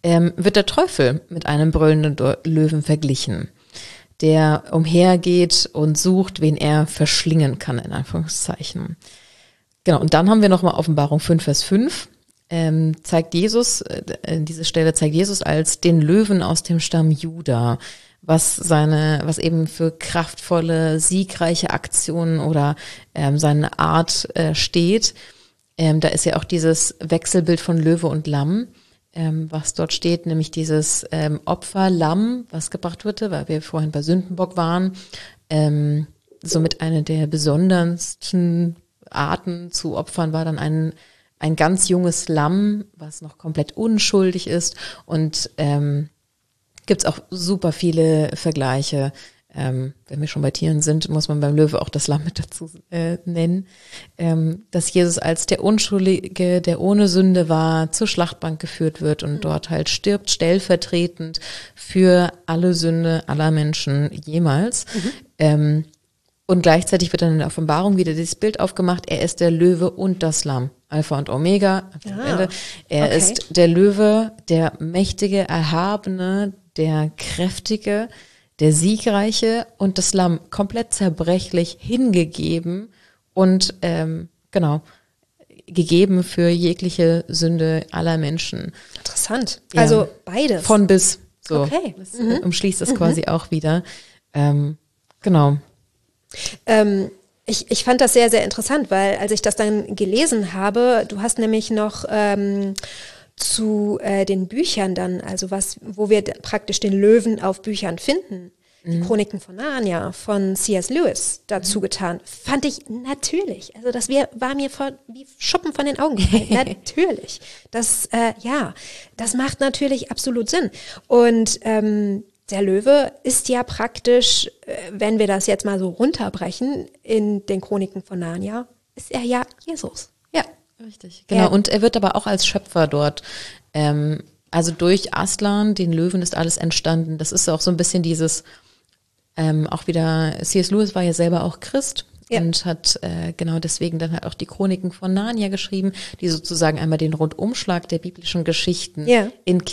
wird der Teufel mit einem brüllenden Löwen verglichen, der umhergeht und sucht, wen er verschlingen kann, in Anführungszeichen. Genau, und dann haben wir nochmal Offenbarung 5, Vers 5. Zeigt Jesus, diese Stelle zeigt Jesus als den Löwen aus dem Stamm Juda, was eben für kraftvolle, siegreiche Aktionen oder seine Art steht. Da ist ja auch dieses Wechselbild von Löwe und Lamm, was dort steht, nämlich dieses Opferlamm, was gebracht wurde, weil wir vorhin bei Sündenbock waren, somit eine der besondersten Arten zu opfern war dann ein ganz junges Lamm, was noch komplett unschuldig ist, und gibt's auch super viele Vergleiche. Wenn wir schon bei Tieren sind, muss man beim Löwe auch das Lamm mit dazu nennen, dass Jesus als der Unschuldige, der ohne Sünde war, zur Schlachtbank geführt wird und dort halt stirbt, stellvertretend für alle Sünde aller Menschen jemals. Und gleichzeitig wird dann in der Offenbarung wieder dieses Bild aufgemacht, er ist der Löwe und das Lamm, Alpha und Omega. Er ist der Löwe, der mächtige, erhabene, der kräftige, der siegreiche, und das Lamm komplett zerbrechlich hingegeben und gegeben für jegliche Sünde aller Menschen. Interessant. Ja. Also beides. Von bis. So. Okay. Das umschließt das quasi auch wieder. Genau. Ich fand das sehr, sehr interessant, weil als ich das dann gelesen habe, du hast nämlich noch zu den Büchern dann, also wo wir praktisch den Löwen auf Büchern finden, die Chroniken von Narnia von C.S. Lewis dazu getan, fand ich natürlich, also das war mir wie Schuppen von den Augen gefallen, natürlich. Das macht natürlich absolut Sinn. Und der Löwe ist ja praktisch, wenn wir das jetzt mal so runterbrechen, in den Chroniken von Narnia, ist er ja Jesus. Ja. Richtig, genau. Und er wird aber auch als Schöpfer dort, also durch Aslan, den Löwen, ist alles entstanden. Das ist auch so ein bisschen dieses, auch wieder, C.S. Lewis war ja selber auch Christ und hat genau deswegen dann halt auch die Chroniken von Narnia geschrieben, die sozusagen einmal den Rundumschlag der biblischen Geschichten in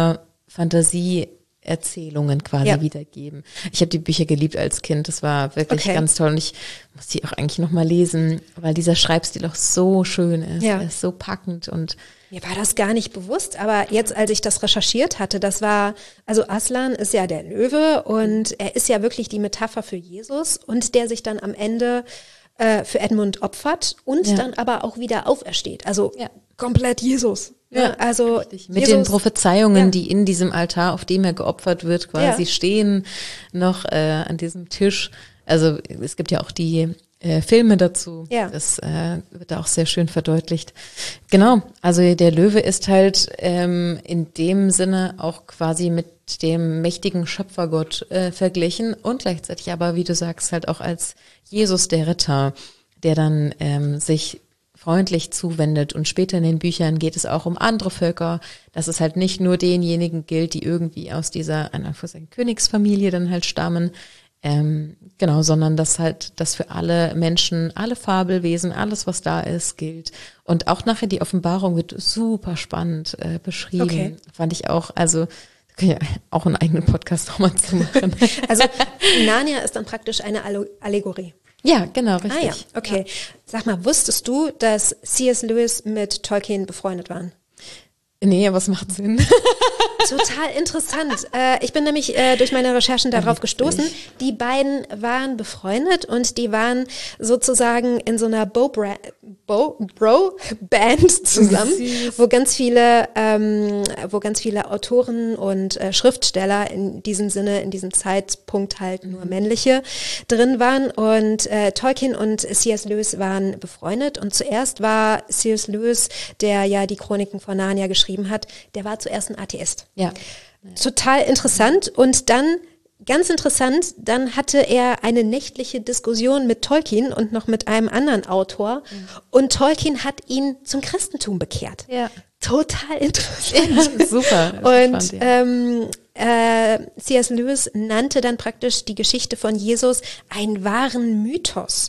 Kinderfantasie-Erzählungen quasi wiedergeben. Ich habe die Bücher geliebt als Kind, das war wirklich ganz toll, und ich muss die auch eigentlich nochmal lesen, weil dieser Schreibstil auch so schön ist, er ist so packend. Und mir war das gar nicht bewusst, aber jetzt, als ich das recherchiert hatte, also Aslan ist ja der Löwe und er ist ja wirklich die Metapher für Jesus, und der sich dann am Ende für Edmund opfert und dann aber auch wieder aufersteht. Also komplett Jesus. Ja, also mit den Prophezeiungen, die in diesem Altar, auf dem er geopfert wird, quasi stehen noch an diesem Tisch. Also es gibt ja auch die Filme dazu. Ja. Das wird da auch sehr schön verdeutlicht. Genau, also der Löwe ist halt in dem Sinne auch quasi mit dem mächtigen Schöpfergott verglichen und gleichzeitig aber, wie du sagst, halt auch als Jesus der Ritter, der dann sich freundlich zuwendet, und später in den Büchern geht es auch um andere Völker, dass es halt nicht nur denjenigen gilt, die irgendwie aus dieser Königsfamilie dann halt stammen, sondern dass halt das für alle Menschen, alle Fabelwesen, alles was da ist, gilt. Und auch nachher die Offenbarung wird super spannend beschrieben, fand ich auch, also ja auch einen eigenen Podcast nochmal zu machen. Also Narnia ist dann praktisch eine Allegorie. Ja, genau, richtig. Ah ja, okay. Ja. Sag mal, wusstest du, dass C.S. Lewis mit Tolkien befreundet waren? Nee, aber es macht Sinn. Total interessant. Ich bin nämlich durch meine Recherchen darauf gestoßen. Die beiden waren befreundet und die waren sozusagen in so einer Bro-Band zusammen, wo ganz viele Autoren und Schriftsteller in diesem Sinne, in diesem Zeitpunkt halt nur männliche drin waren. Und Tolkien und C.S. Lewis waren befreundet. Und zuerst war C.S. Lewis, der ja die Chroniken von Narnia geschrieben hat, der war zuerst ein Atheist. Ja. Total interessant. Und dann, ganz interessant, dann hatte er eine nächtliche Diskussion mit Tolkien und noch mit einem anderen Autor. Und Tolkien hat ihn zum Christentum bekehrt. Ja. Total interessant. Ja, super. Und C.S. Lewis nannte dann praktisch die Geschichte von Jesus einen wahren Mythos.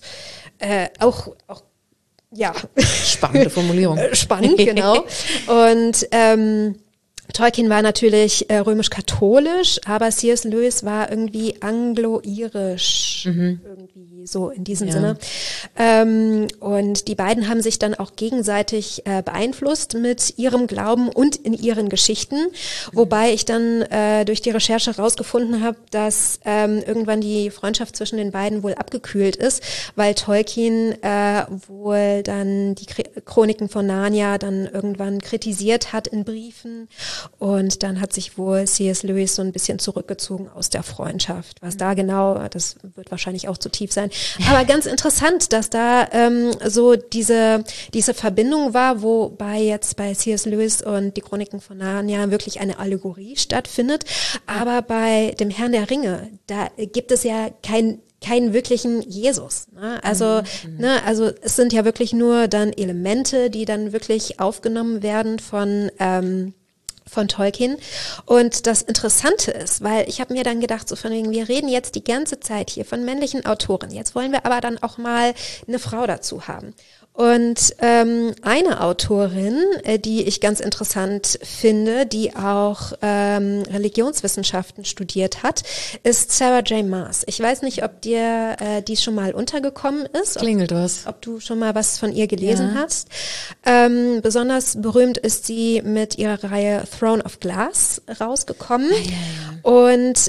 Auch spannende Formulierung. Spannend, genau. Und Tolkien war natürlich römisch-katholisch, aber C.S. Lewis war irgendwie anglo-irisch, irgendwie so in diesem Sinne. Und die beiden haben sich dann auch gegenseitig beeinflusst mit ihrem Glauben und in ihren Geschichten, wobei ich dann durch die Recherche rausgefunden habe, dass irgendwann die Freundschaft zwischen den beiden wohl abgekühlt ist, weil Tolkien wohl dann die Chroniken von Narnia dann irgendwann kritisiert hat in Briefen. Und dann hat sich wohl C.S. Lewis so ein bisschen zurückgezogen aus der Freundschaft. Was da genau, das wird wahrscheinlich auch zu tief sein. Aber ganz interessant, dass da so diese Verbindung war, wobei jetzt bei C.S. Lewis und die Chroniken von Narnia wirklich eine Allegorie stattfindet. Aber bei dem Herrn der Ringe, da gibt es ja keinen wirklichen Jesus. Ne? Also es sind ja wirklich nur dann Elemente, die dann wirklich aufgenommen werden von Tolkien. Und das Interessante ist, weil ich habe mir dann gedacht, so von wegen, wir reden jetzt die ganze Zeit hier von männlichen Autoren. Jetzt wollen wir aber dann auch mal eine Frau dazu haben. Und eine Autorin, die ich ganz interessant finde, die auch Religionswissenschaften studiert hat, ist Sarah J. Maas. Ich weiß nicht, ob dir die schon mal untergekommen ist. Klingelt was. Ob du schon mal was von ihr gelesen hast. Besonders berühmt ist sie mit ihrer Reihe Throne of Glass rausgekommen. Und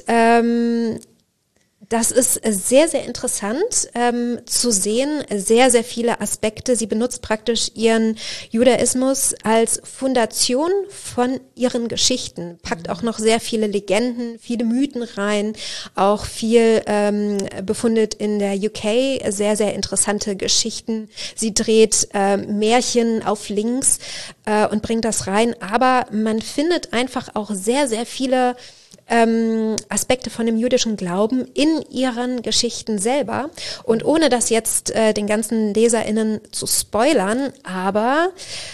das ist sehr, sehr interessant zu sehen, sehr, sehr viele Aspekte. Sie benutzt praktisch ihren Judaismus als Fundation von ihren Geschichten, packt auch noch sehr viele Legenden, viele Mythen rein, auch viel befundet in der UK, sehr, sehr interessante Geschichten. Sie dreht Märchen auf Links und bringt das rein, aber man findet einfach auch sehr, sehr viele Aspekte von dem jüdischen Glauben in ihren Geschichten selber. Und ohne das jetzt den ganzen LeserInnen zu spoilern, aber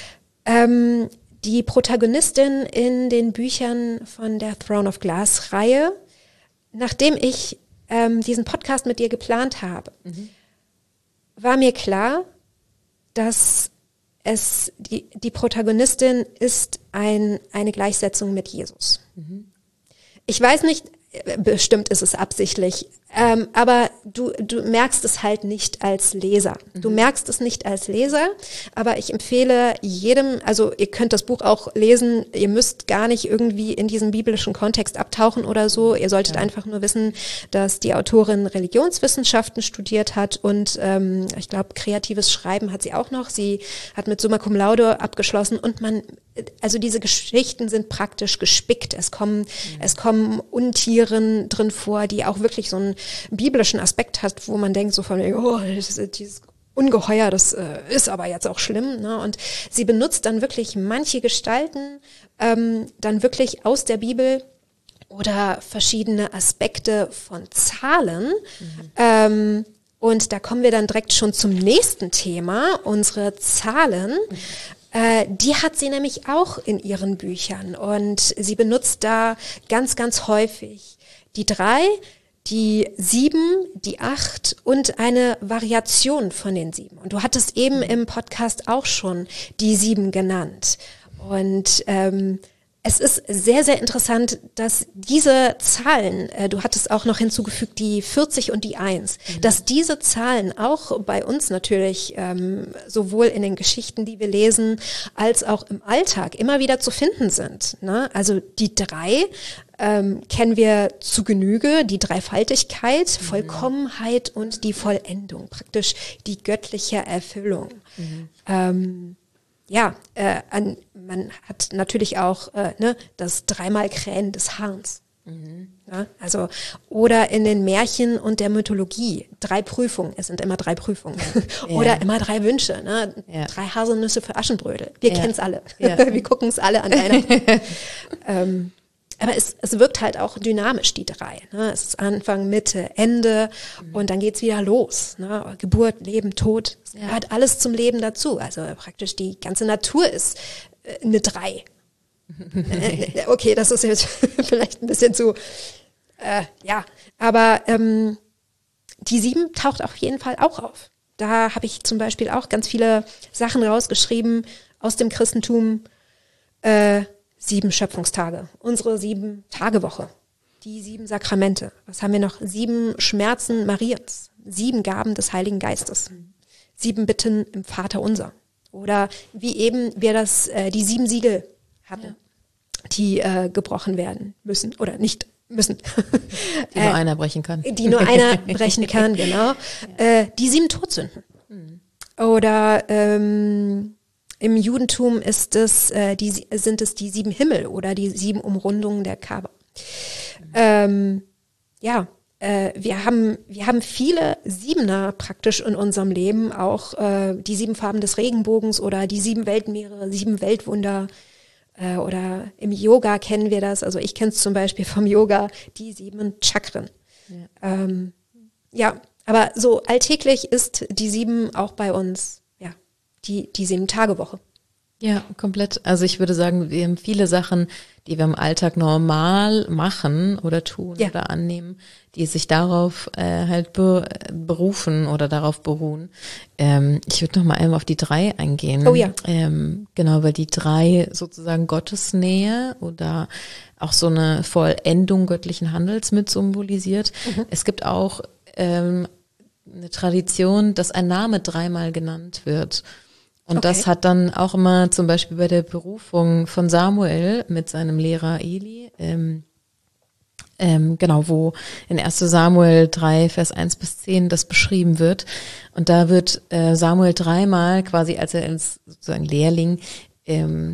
die Protagonistin in den Büchern von der Throne of Glass Reihe, nachdem ich diesen Podcast mit dir geplant habe, war mir klar, dass die Protagonistin ist eine Gleichsetzung mit Jesus. Ich weiß nicht, bestimmt ist es absichtlich, aber du merkst es halt nicht als Leser. Du merkst es nicht als Leser, aber ich empfehle jedem, also ihr könnt das Buch auch lesen, ihr müsst gar nicht irgendwie in diesen biblischen Kontext abtauchen oder so. Ihr solltet einfach nur wissen, dass die Autorin Religionswissenschaften studiert hat und ich glaube, kreatives Schreiben hat sie auch noch. Sie hat mit Summa Cum Laude abgeschlossen und also diese Geschichten sind praktisch gespickt. Es kommen Untieren drin vor, die auch wirklich so einen biblischen Aspekt hat, wo man denkt so von, dieses Ungeheuer, das ist aber jetzt auch schlimm. Ne? Und sie benutzt dann wirklich manche Gestalten dann wirklich aus der Bibel oder verschiedene Aspekte von Zahlen. Und da kommen wir dann direkt schon zum nächsten Thema, unsere Zahlen. Die hat sie nämlich auch in ihren Büchern und sie benutzt da ganz, ganz häufig die 3, die 7, die 8 und eine Variation von den 7. Und du hattest eben im Podcast auch schon die 7 genannt. Und es ist sehr, sehr interessant, dass diese Zahlen, du hattest auch noch hinzugefügt die 40 und die 1, dass diese Zahlen auch bei uns natürlich sowohl in den Geschichten, die wir lesen, als auch im Alltag immer wieder zu finden sind. Ne? Also die 3 kennen wir zu Genüge, die Dreifaltigkeit, Vollkommenheit und die Vollendung, praktisch die göttliche Erfüllung. Man hat natürlich auch das 3-mal Krähen des Hahns. Ja, also, oder in den Märchen und der Mythologie 3 Prüfungen, es sind immer 3 Prüfungen. Oder immer 3 Wünsche, ne? 3 Haselnüsse für Aschenbrödel. Wir kennen es alle. Wir gucken es alle an Weihnachten. Aber es wirkt halt auch dynamisch, die 3. Ne? Es ist Anfang, Mitte, Ende und dann geht's wieder los. Ne? Geburt, Leben, Tod, es gehört alles zum Leben dazu. Also praktisch die ganze Natur ist eine 3. Okay, das ist jetzt vielleicht ein bisschen zu, aber die 7 taucht auf jeden Fall auch auf. Da habe ich zum Beispiel auch ganz viele Sachen rausgeschrieben aus dem Christentum, 7 Schöpfungstage, unsere 7-Tage-Woche, die 7 Sakramente. Was haben wir noch? 7 Schmerzen Mariens, 7 Gaben des Heiligen Geistes, 7 Bitten im Vaterunser. Oder wie eben wir die 7 Siegel hatten, die gebrochen werden müssen oder nicht müssen. Die nur einer brechen kann. Die nur einer brechen kann, genau. Die 7 Todsünden. Oder im Judentum sind es die 7 Himmel oder die 7 Umrundungen der Kaaba. Wir haben viele Siebener praktisch in unserem Leben, auch die 7 Farben des Regenbogens oder die 7 Weltmeere, 7 Weltwunder. Oder im Yoga kennen wir das, also ich kenne es zum Beispiel vom Yoga, die 7 Chakren. Aber so alltäglich ist die 7 auch bei uns, die 7-Tage-Woche. Ja, komplett. Also ich würde sagen, wir haben viele Sachen, die wir im Alltag normal machen oder tun oder annehmen, die sich darauf berufen oder darauf beruhen. Ich würde noch mal einmal auf die 3 eingehen. Oh ja. Genau, weil die 3 sozusagen Gottesnähe oder auch so eine Vollendung göttlichen Handels mit symbolisiert. Es gibt auch eine Tradition, dass ein Name 3-mal genannt wird. Und das hat dann auch immer zum Beispiel bei der Berufung von Samuel mit seinem Lehrer Eli, wo in 1. Samuel 3, Vers 1-10 das beschrieben wird. Und da wird Samuel 3-mal quasi, als er als sozusagen Lehrling in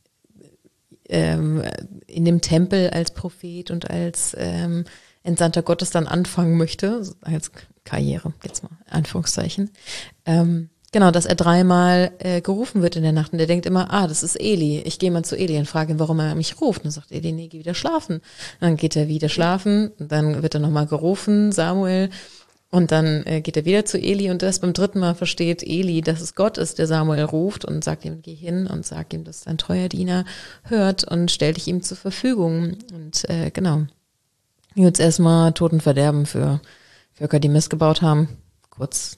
dem Tempel als Prophet und als Entsandter Gottes dann anfangen möchte, als Karriere, jetzt mal Anführungszeichen, genau, dass er 3-mal gerufen wird in der Nacht und der denkt immer, das ist Eli. Ich gehe mal zu Eli und frage ihn, warum er mich ruft. Und dann sagt Eli, nee, geh wieder schlafen. Und dann geht er wieder schlafen, dann wird er nochmal gerufen, Samuel, und dann geht er wieder zu Eli und erst beim 3. Mal versteht Eli, dass es Gott ist, der Samuel ruft und sagt ihm, geh hin und sag ihm, dass dein treuer Diener hört und stell dich ihm zur Verfügung. Und jetzt erstmal Totenverderben für Völker, die Mist gebaut haben. Kurz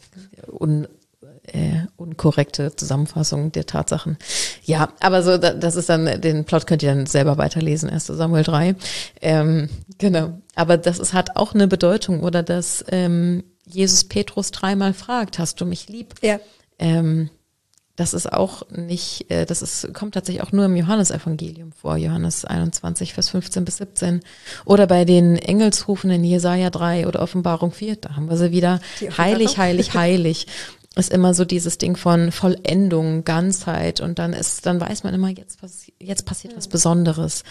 unkorrekte Zusammenfassung der Tatsachen. Ja, aber so, das ist dann, den Plot könnt ihr dann selber weiterlesen, 1. Samuel 3. Genau. Aber hat auch eine Bedeutung, oder dass Jesus Petrus 3-mal fragt, hast du mich lieb? Ja. Das ist auch nicht, kommt tatsächlich auch nur im Johannesevangelium vor, Johannes 21, Vers 15-17. Oder bei den Engelsrufen in Jesaja 3 oder Offenbarung 4, da haben wir sie wieder. Heilig, heilig, heilig. Ist immer so dieses Ding von Vollendung, Ganzheit, und dann weiß man immer, jetzt passiert was Besonderes.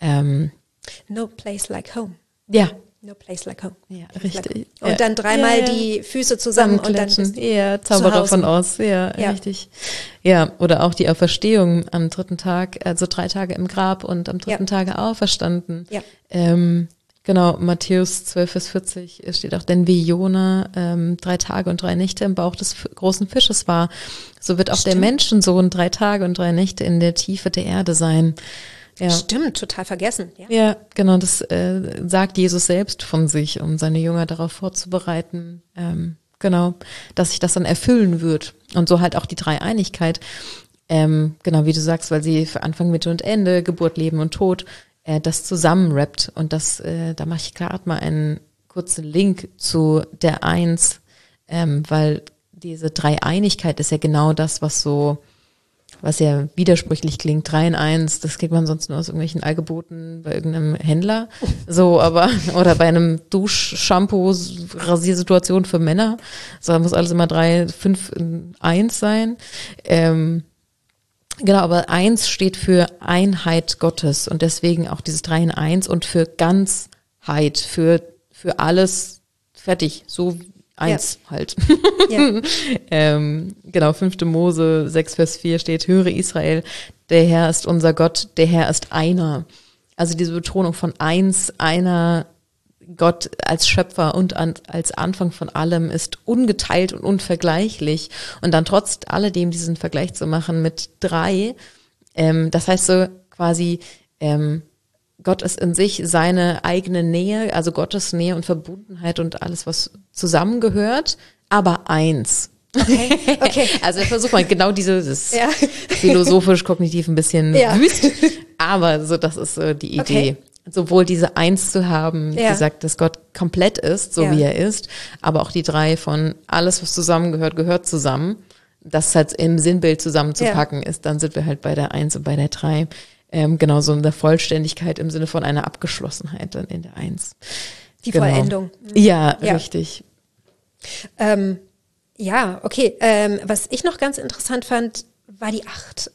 No place like home. Ja. No place like home. Ja, richtig. Und dann 3-mal die Füße zusammen und dann Zauberer von Oz. Ja, richtig. Ja, oder auch die Auferstehung am 3. Tag, also 3 Tage im Grab und am 3. Tage auferstanden. Ja. Genau, Matthäus 12, Vers 40 steht auch, denn wie Jona 3 Tage und 3 Nächte im Bauch des großen Fisches war, so wird auch der Menschensohn 3 Tage und 3 Nächte in der Tiefe der Erde sein. Ja. Stimmt, total vergessen. Ja, genau, das sagt Jesus selbst von sich, um seine Jünger darauf vorzubereiten, dass sich das dann erfüllen wird. Und so halt auch die Dreieinigkeit, genau wie du sagst, weil sie für Anfang, Mitte und Ende, Geburt, Leben und Tod, das zusammenrappt. Und da mache ich gerade mal einen kurzen Link zu der Eins, weil diese Dreieinigkeit ist ja genau das, was ja widersprüchlich klingt, 3 in 1, das kriegt man sonst nur aus irgendwelchen Angeboten bei irgendeinem Händler, oder bei einem Dusch-Shampoo-Rasiersituation für Männer, so muss alles immer 3, 5 in 1 sein, genau, aber 1 steht für Einheit Gottes und deswegen auch dieses 3 in 1 und für Ganzheit, für alles fertig, so 1 halt. Ja. Genau, 5. Mose 6, Vers 4 steht, höre Israel, der Herr ist unser Gott, der Herr ist einer. Also diese Betonung von einer Gott als Schöpfer und als Anfang von allem ist ungeteilt und unvergleichlich. Und dann trotz alledem diesen Vergleich zu machen mit 3, das heißt so quasi, Gott ist in sich seine eigene Nähe, also Gottes Nähe und Verbundenheit und alles, was zusammengehört, aber 1. Okay. Also versuch mal genau dieses philosophisch-kognitiv ein bisschen wüst. Aber so, das ist so die Idee. Okay. Sowohl diese Eins zu haben, wie gesagt, dass Gott komplett ist, so wie er ist, aber auch die 3 von alles, was zusammengehört, gehört zusammen. Das halt im Sinnbild zusammenzupacken ist, dann sind wir halt bei der 1 und bei der 3. Genau, so in der Vollständigkeit im Sinne von einer Abgeschlossenheit dann in der 1. Die Vollendung. Ja, richtig. Ja, okay. Was ich noch ganz interessant fand, war die 8.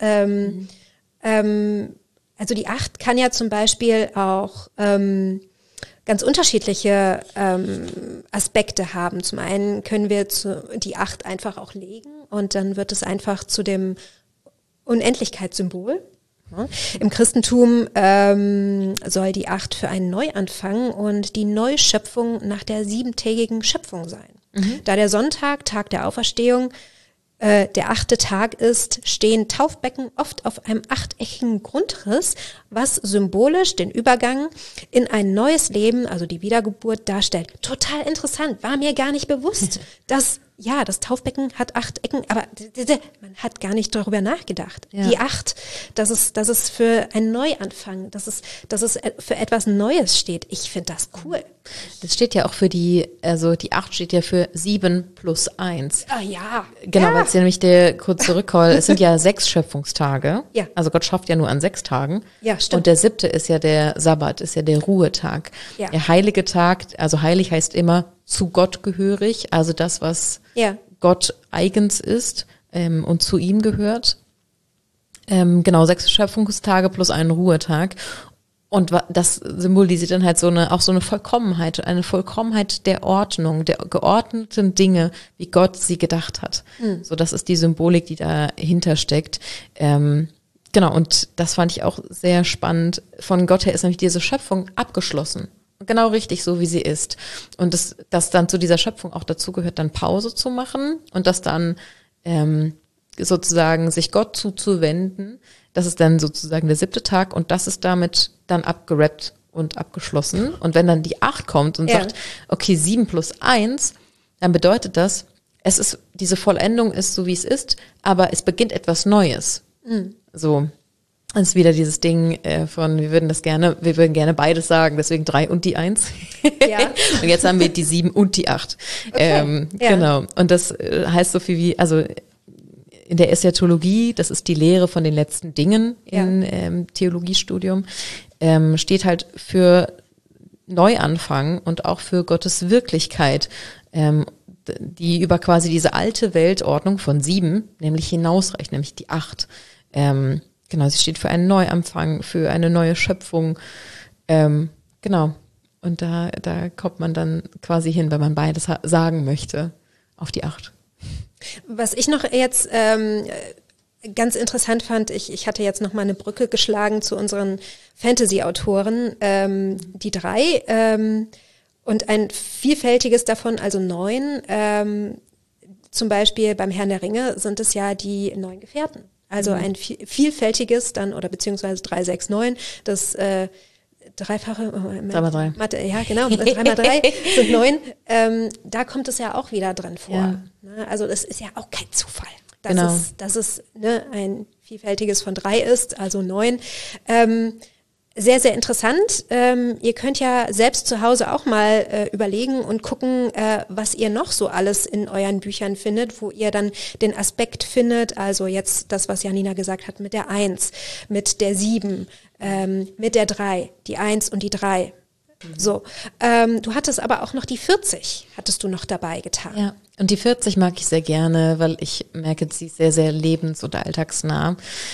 Also die 8 kann ja zum Beispiel auch ganz unterschiedliche Aspekte haben. Zum einen können wir die 8 einfach auch legen und dann wird es einfach zu dem Unendlichkeitssymbol. Im Christentum soll die 8 für einen Neuanfang und die Neuschöpfung nach der 7-tägigen Schöpfung sein. Da der Sonntag, Tag der Auferstehung, der 8. Tag ist, stehen Taufbecken oft auf einem achteckigen Grundriss, was symbolisch den Übergang in ein neues Leben, also die Wiedergeburt, darstellt. Total interessant, war mir gar nicht bewusst, dass das Taufbecken hat 8 Ecken, aber man hat gar nicht darüber nachgedacht. Ja. Die 8, das ist für einen Neuanfang, dass es für etwas Neues steht. Ich finde das cool. Das steht ja auch für die 8 steht ja für 7 plus 1. Ah ja. Genau, weil es ja nämlich der kurze Rückcall, es sind ja 6 Schöpfungstage. Ja. Also Gott schafft ja nur an 6 Tagen. Ja, stimmt. Und der 7. ist ja der Sabbat, ist ja der Ruhetag. Ja. Der heilige Tag, also heilig heißt immer zu Gott gehörig, also das, was Gott eigens ist und zu ihm gehört. Genau, 6 Schöpfungstage plus einen Ruhetag. Und das symbolisiert dann halt so eine Vollkommenheit, eine Vollkommenheit der Ordnung, der geordneten Dinge, wie Gott sie gedacht hat. So, das ist die Symbolik, die dahinter steckt. Genau, und das fand ich auch sehr spannend. Von Gott her ist nämlich diese Schöpfung abgeschlossen. Genau richtig, so wie sie ist. Und das dann zu dieser Schöpfung auch dazu gehört, dann Pause zu machen und das dann sozusagen sich Gott zuzuwenden. Das ist dann sozusagen der 7. Tag und das ist damit dann abgerappt und abgeschlossen. Und wenn dann die 8 kommt und sagt, okay, 7 plus 1, dann bedeutet das, diese Vollendung ist so, wie es ist, aber es beginnt etwas Neues. So. Das ist wieder dieses Ding von, wir würden gerne beides sagen, deswegen 3 und die 1. Ja. Und jetzt haben wir die 7 und die 8. Okay. Genau. Und das heißt so viel wie, also in der Eschatologie, das ist die Lehre von den letzten Dingen im Theologiestudium, steht halt für Neuanfang und auch für Gottes Wirklichkeit, die über quasi diese alte Weltordnung von 7, nämlich hinausreicht, nämlich die 8. Genau, sie steht für einen Neuanfang, für eine neue Schöpfung. Genau. Und da kommt man dann quasi hin, wenn man beides sagen möchte, auf die 8. Was ich noch jetzt ganz interessant fand, ich hatte jetzt noch mal eine Brücke geschlagen zu unseren Fantasy-Autoren, die 3 und ein vielfältiges davon, also 9. Zum Beispiel beim Herrn der Ringe sind es ja die 9 Gefährten. Also ein vielfältiges dann, oder beziehungsweise 3, 6, 9, das dreifache, 3x3. Mathe, ja genau, 3x3 sind 9. Da kommt es ja auch wieder drin vor. Ja. Also das ist ja auch kein Zufall, dass es ein vielfältiges von 3 ist, also 9. Sehr, sehr interessant. Ihr könnt ja selbst zu Hause auch mal überlegen und gucken, was ihr noch so alles in euren Büchern findet, wo ihr dann den Aspekt findet, also jetzt das, was Janina gesagt hat, mit der 1, mit der 7, mit der 3, die 1 und die 3. So, du hattest aber auch noch die 40, hattest du noch dabei getan. Ja, und die 40 mag ich sehr gerne, weil ich merke, sie ist sehr, sehr lebens- und alltagsnah.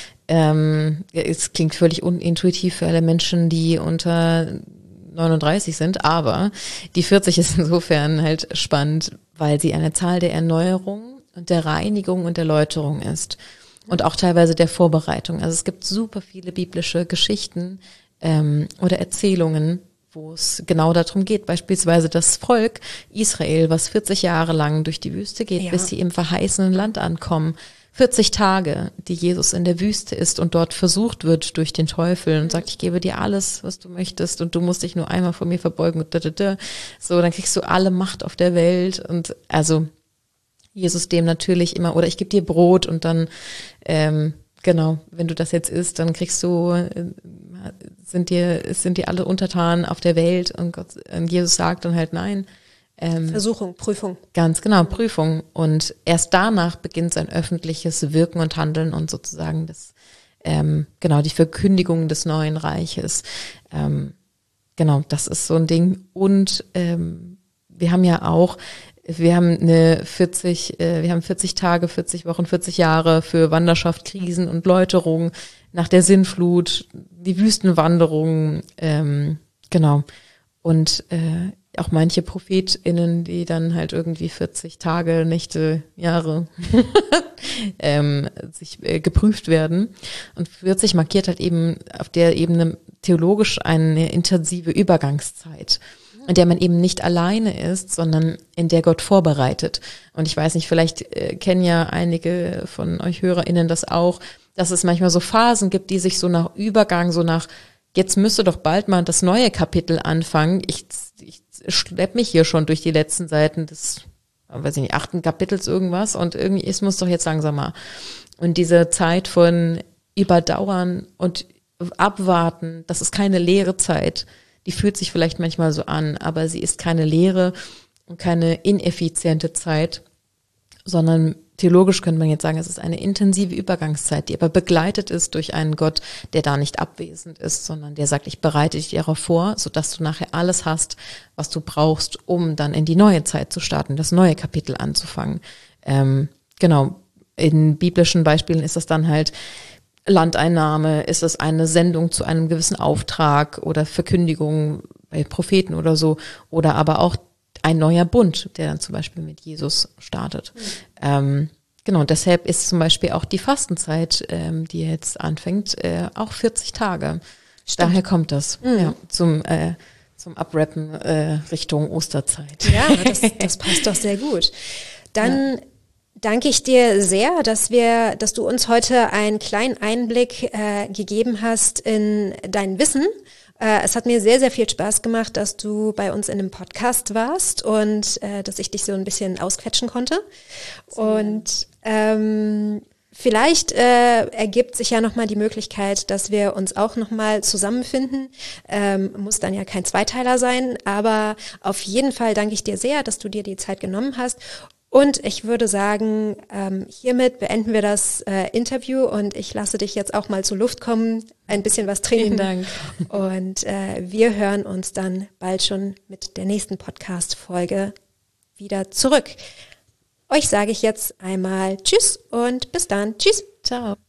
Es klingt völlig unintuitiv für alle Menschen, die unter 39 sind, aber die 40 ist insofern halt spannend, weil sie eine Zahl der Erneuerung und der Reinigung und der Läuterung ist und auch teilweise der Vorbereitung. Also es gibt super viele biblische Geschichten oder Erzählungen, wo es genau darum geht, beispielsweise das Volk Israel, was 40 Jahre lang durch die Wüste geht, bis sie im verheißenen Land ankommen. 40 Tage, die Jesus in der Wüste ist und dort versucht wird durch den Teufel und sagt, ich gebe dir alles, was du möchtest und du musst dich nur einmal vor mir verbeugen und so, dann kriegst du alle Macht auf der Welt und also Jesus dem natürlich immer, oder ich gebe dir Brot und dann genau, wenn du das jetzt isst, dann kriegst du, sind dir alle untertan auf der Welt und Jesus sagt dann halt nein. Versuchung, Prüfung. Ganz genau, Prüfung. Und erst danach beginnt sein öffentliches Wirken und Handeln und sozusagen die Verkündigung des neuen Reiches. Genau, das ist so ein Ding. Und wir haben 40 Tage, 40 Wochen, 40 Jahre für Wanderschaft, Krisen und Läuterung nach der Sinnflut, die Wüstenwanderung, genau. Und auch manche ProphetInnen, die dann halt irgendwie 40 Tage, Nächte, Jahre sich geprüft werden. Und 40 markiert halt eben auf der Ebene theologisch eine intensive Übergangszeit, in der man eben nicht alleine ist, sondern in der Gott vorbereitet. Und ich weiß nicht, vielleicht kennen ja einige von euch HörerInnen das auch, dass es manchmal so Phasen gibt, die sich so nach Übergang, so nach jetzt müsste doch bald mal das neue Kapitel anfangen. Ich schlepp mich hier schon durch die letzten Seiten des, weiß ich nicht, 8. Kapitels irgendwas und irgendwie, es muss doch jetzt langsamer. Und diese Zeit von Überdauern und Abwarten, das ist keine leere Zeit. Die fühlt sich vielleicht manchmal so an, aber sie ist keine leere und keine ineffiziente Zeit, sondern theologisch könnte man jetzt sagen, es ist eine intensive Übergangszeit, die aber begleitet ist durch einen Gott, der da nicht abwesend ist, sondern der sagt, ich bereite dich darauf vor, sodass du nachher alles hast, was du brauchst, um dann in die neue Zeit zu starten, das neue Kapitel anzufangen. Genau, in biblischen Beispielen ist das dann halt Landeinnahme, ist es eine Sendung zu einem gewissen Auftrag oder Verkündigung bei Propheten oder so, oder aber auch ein neuer Bund, der dann zum Beispiel mit Jesus startet. Genau, deshalb ist zum Beispiel auch die Fastenzeit, die jetzt anfängt, auch 40 Tage. Stimmt. Daher kommt das zum Abrappen Richtung Osterzeit. Ja, das passt doch sehr gut. Dann danke ich dir sehr, dass du uns heute einen kleinen Einblick gegeben hast in dein Wissen. Es hat mir sehr, sehr viel Spaß gemacht, dass du bei uns in einem Podcast warst und dass ich dich so ein bisschen ausquetschen konnte. Und vielleicht ergibt sich ja nochmal die Möglichkeit, dass wir uns auch nochmal zusammenfinden. Muss dann ja kein Zweiteiler sein, aber auf jeden Fall danke ich dir sehr, dass du dir die Zeit genommen hast. Und ich würde sagen, hiermit beenden wir das Interview und ich lasse dich jetzt auch mal zur Luft kommen, ein bisschen was trinken. Vielen Dank. Und wir hören uns dann bald schon mit der nächsten Podcast-Folge wieder zurück. Euch sage ich jetzt einmal Tschüss und bis dann. Tschüss. Ciao.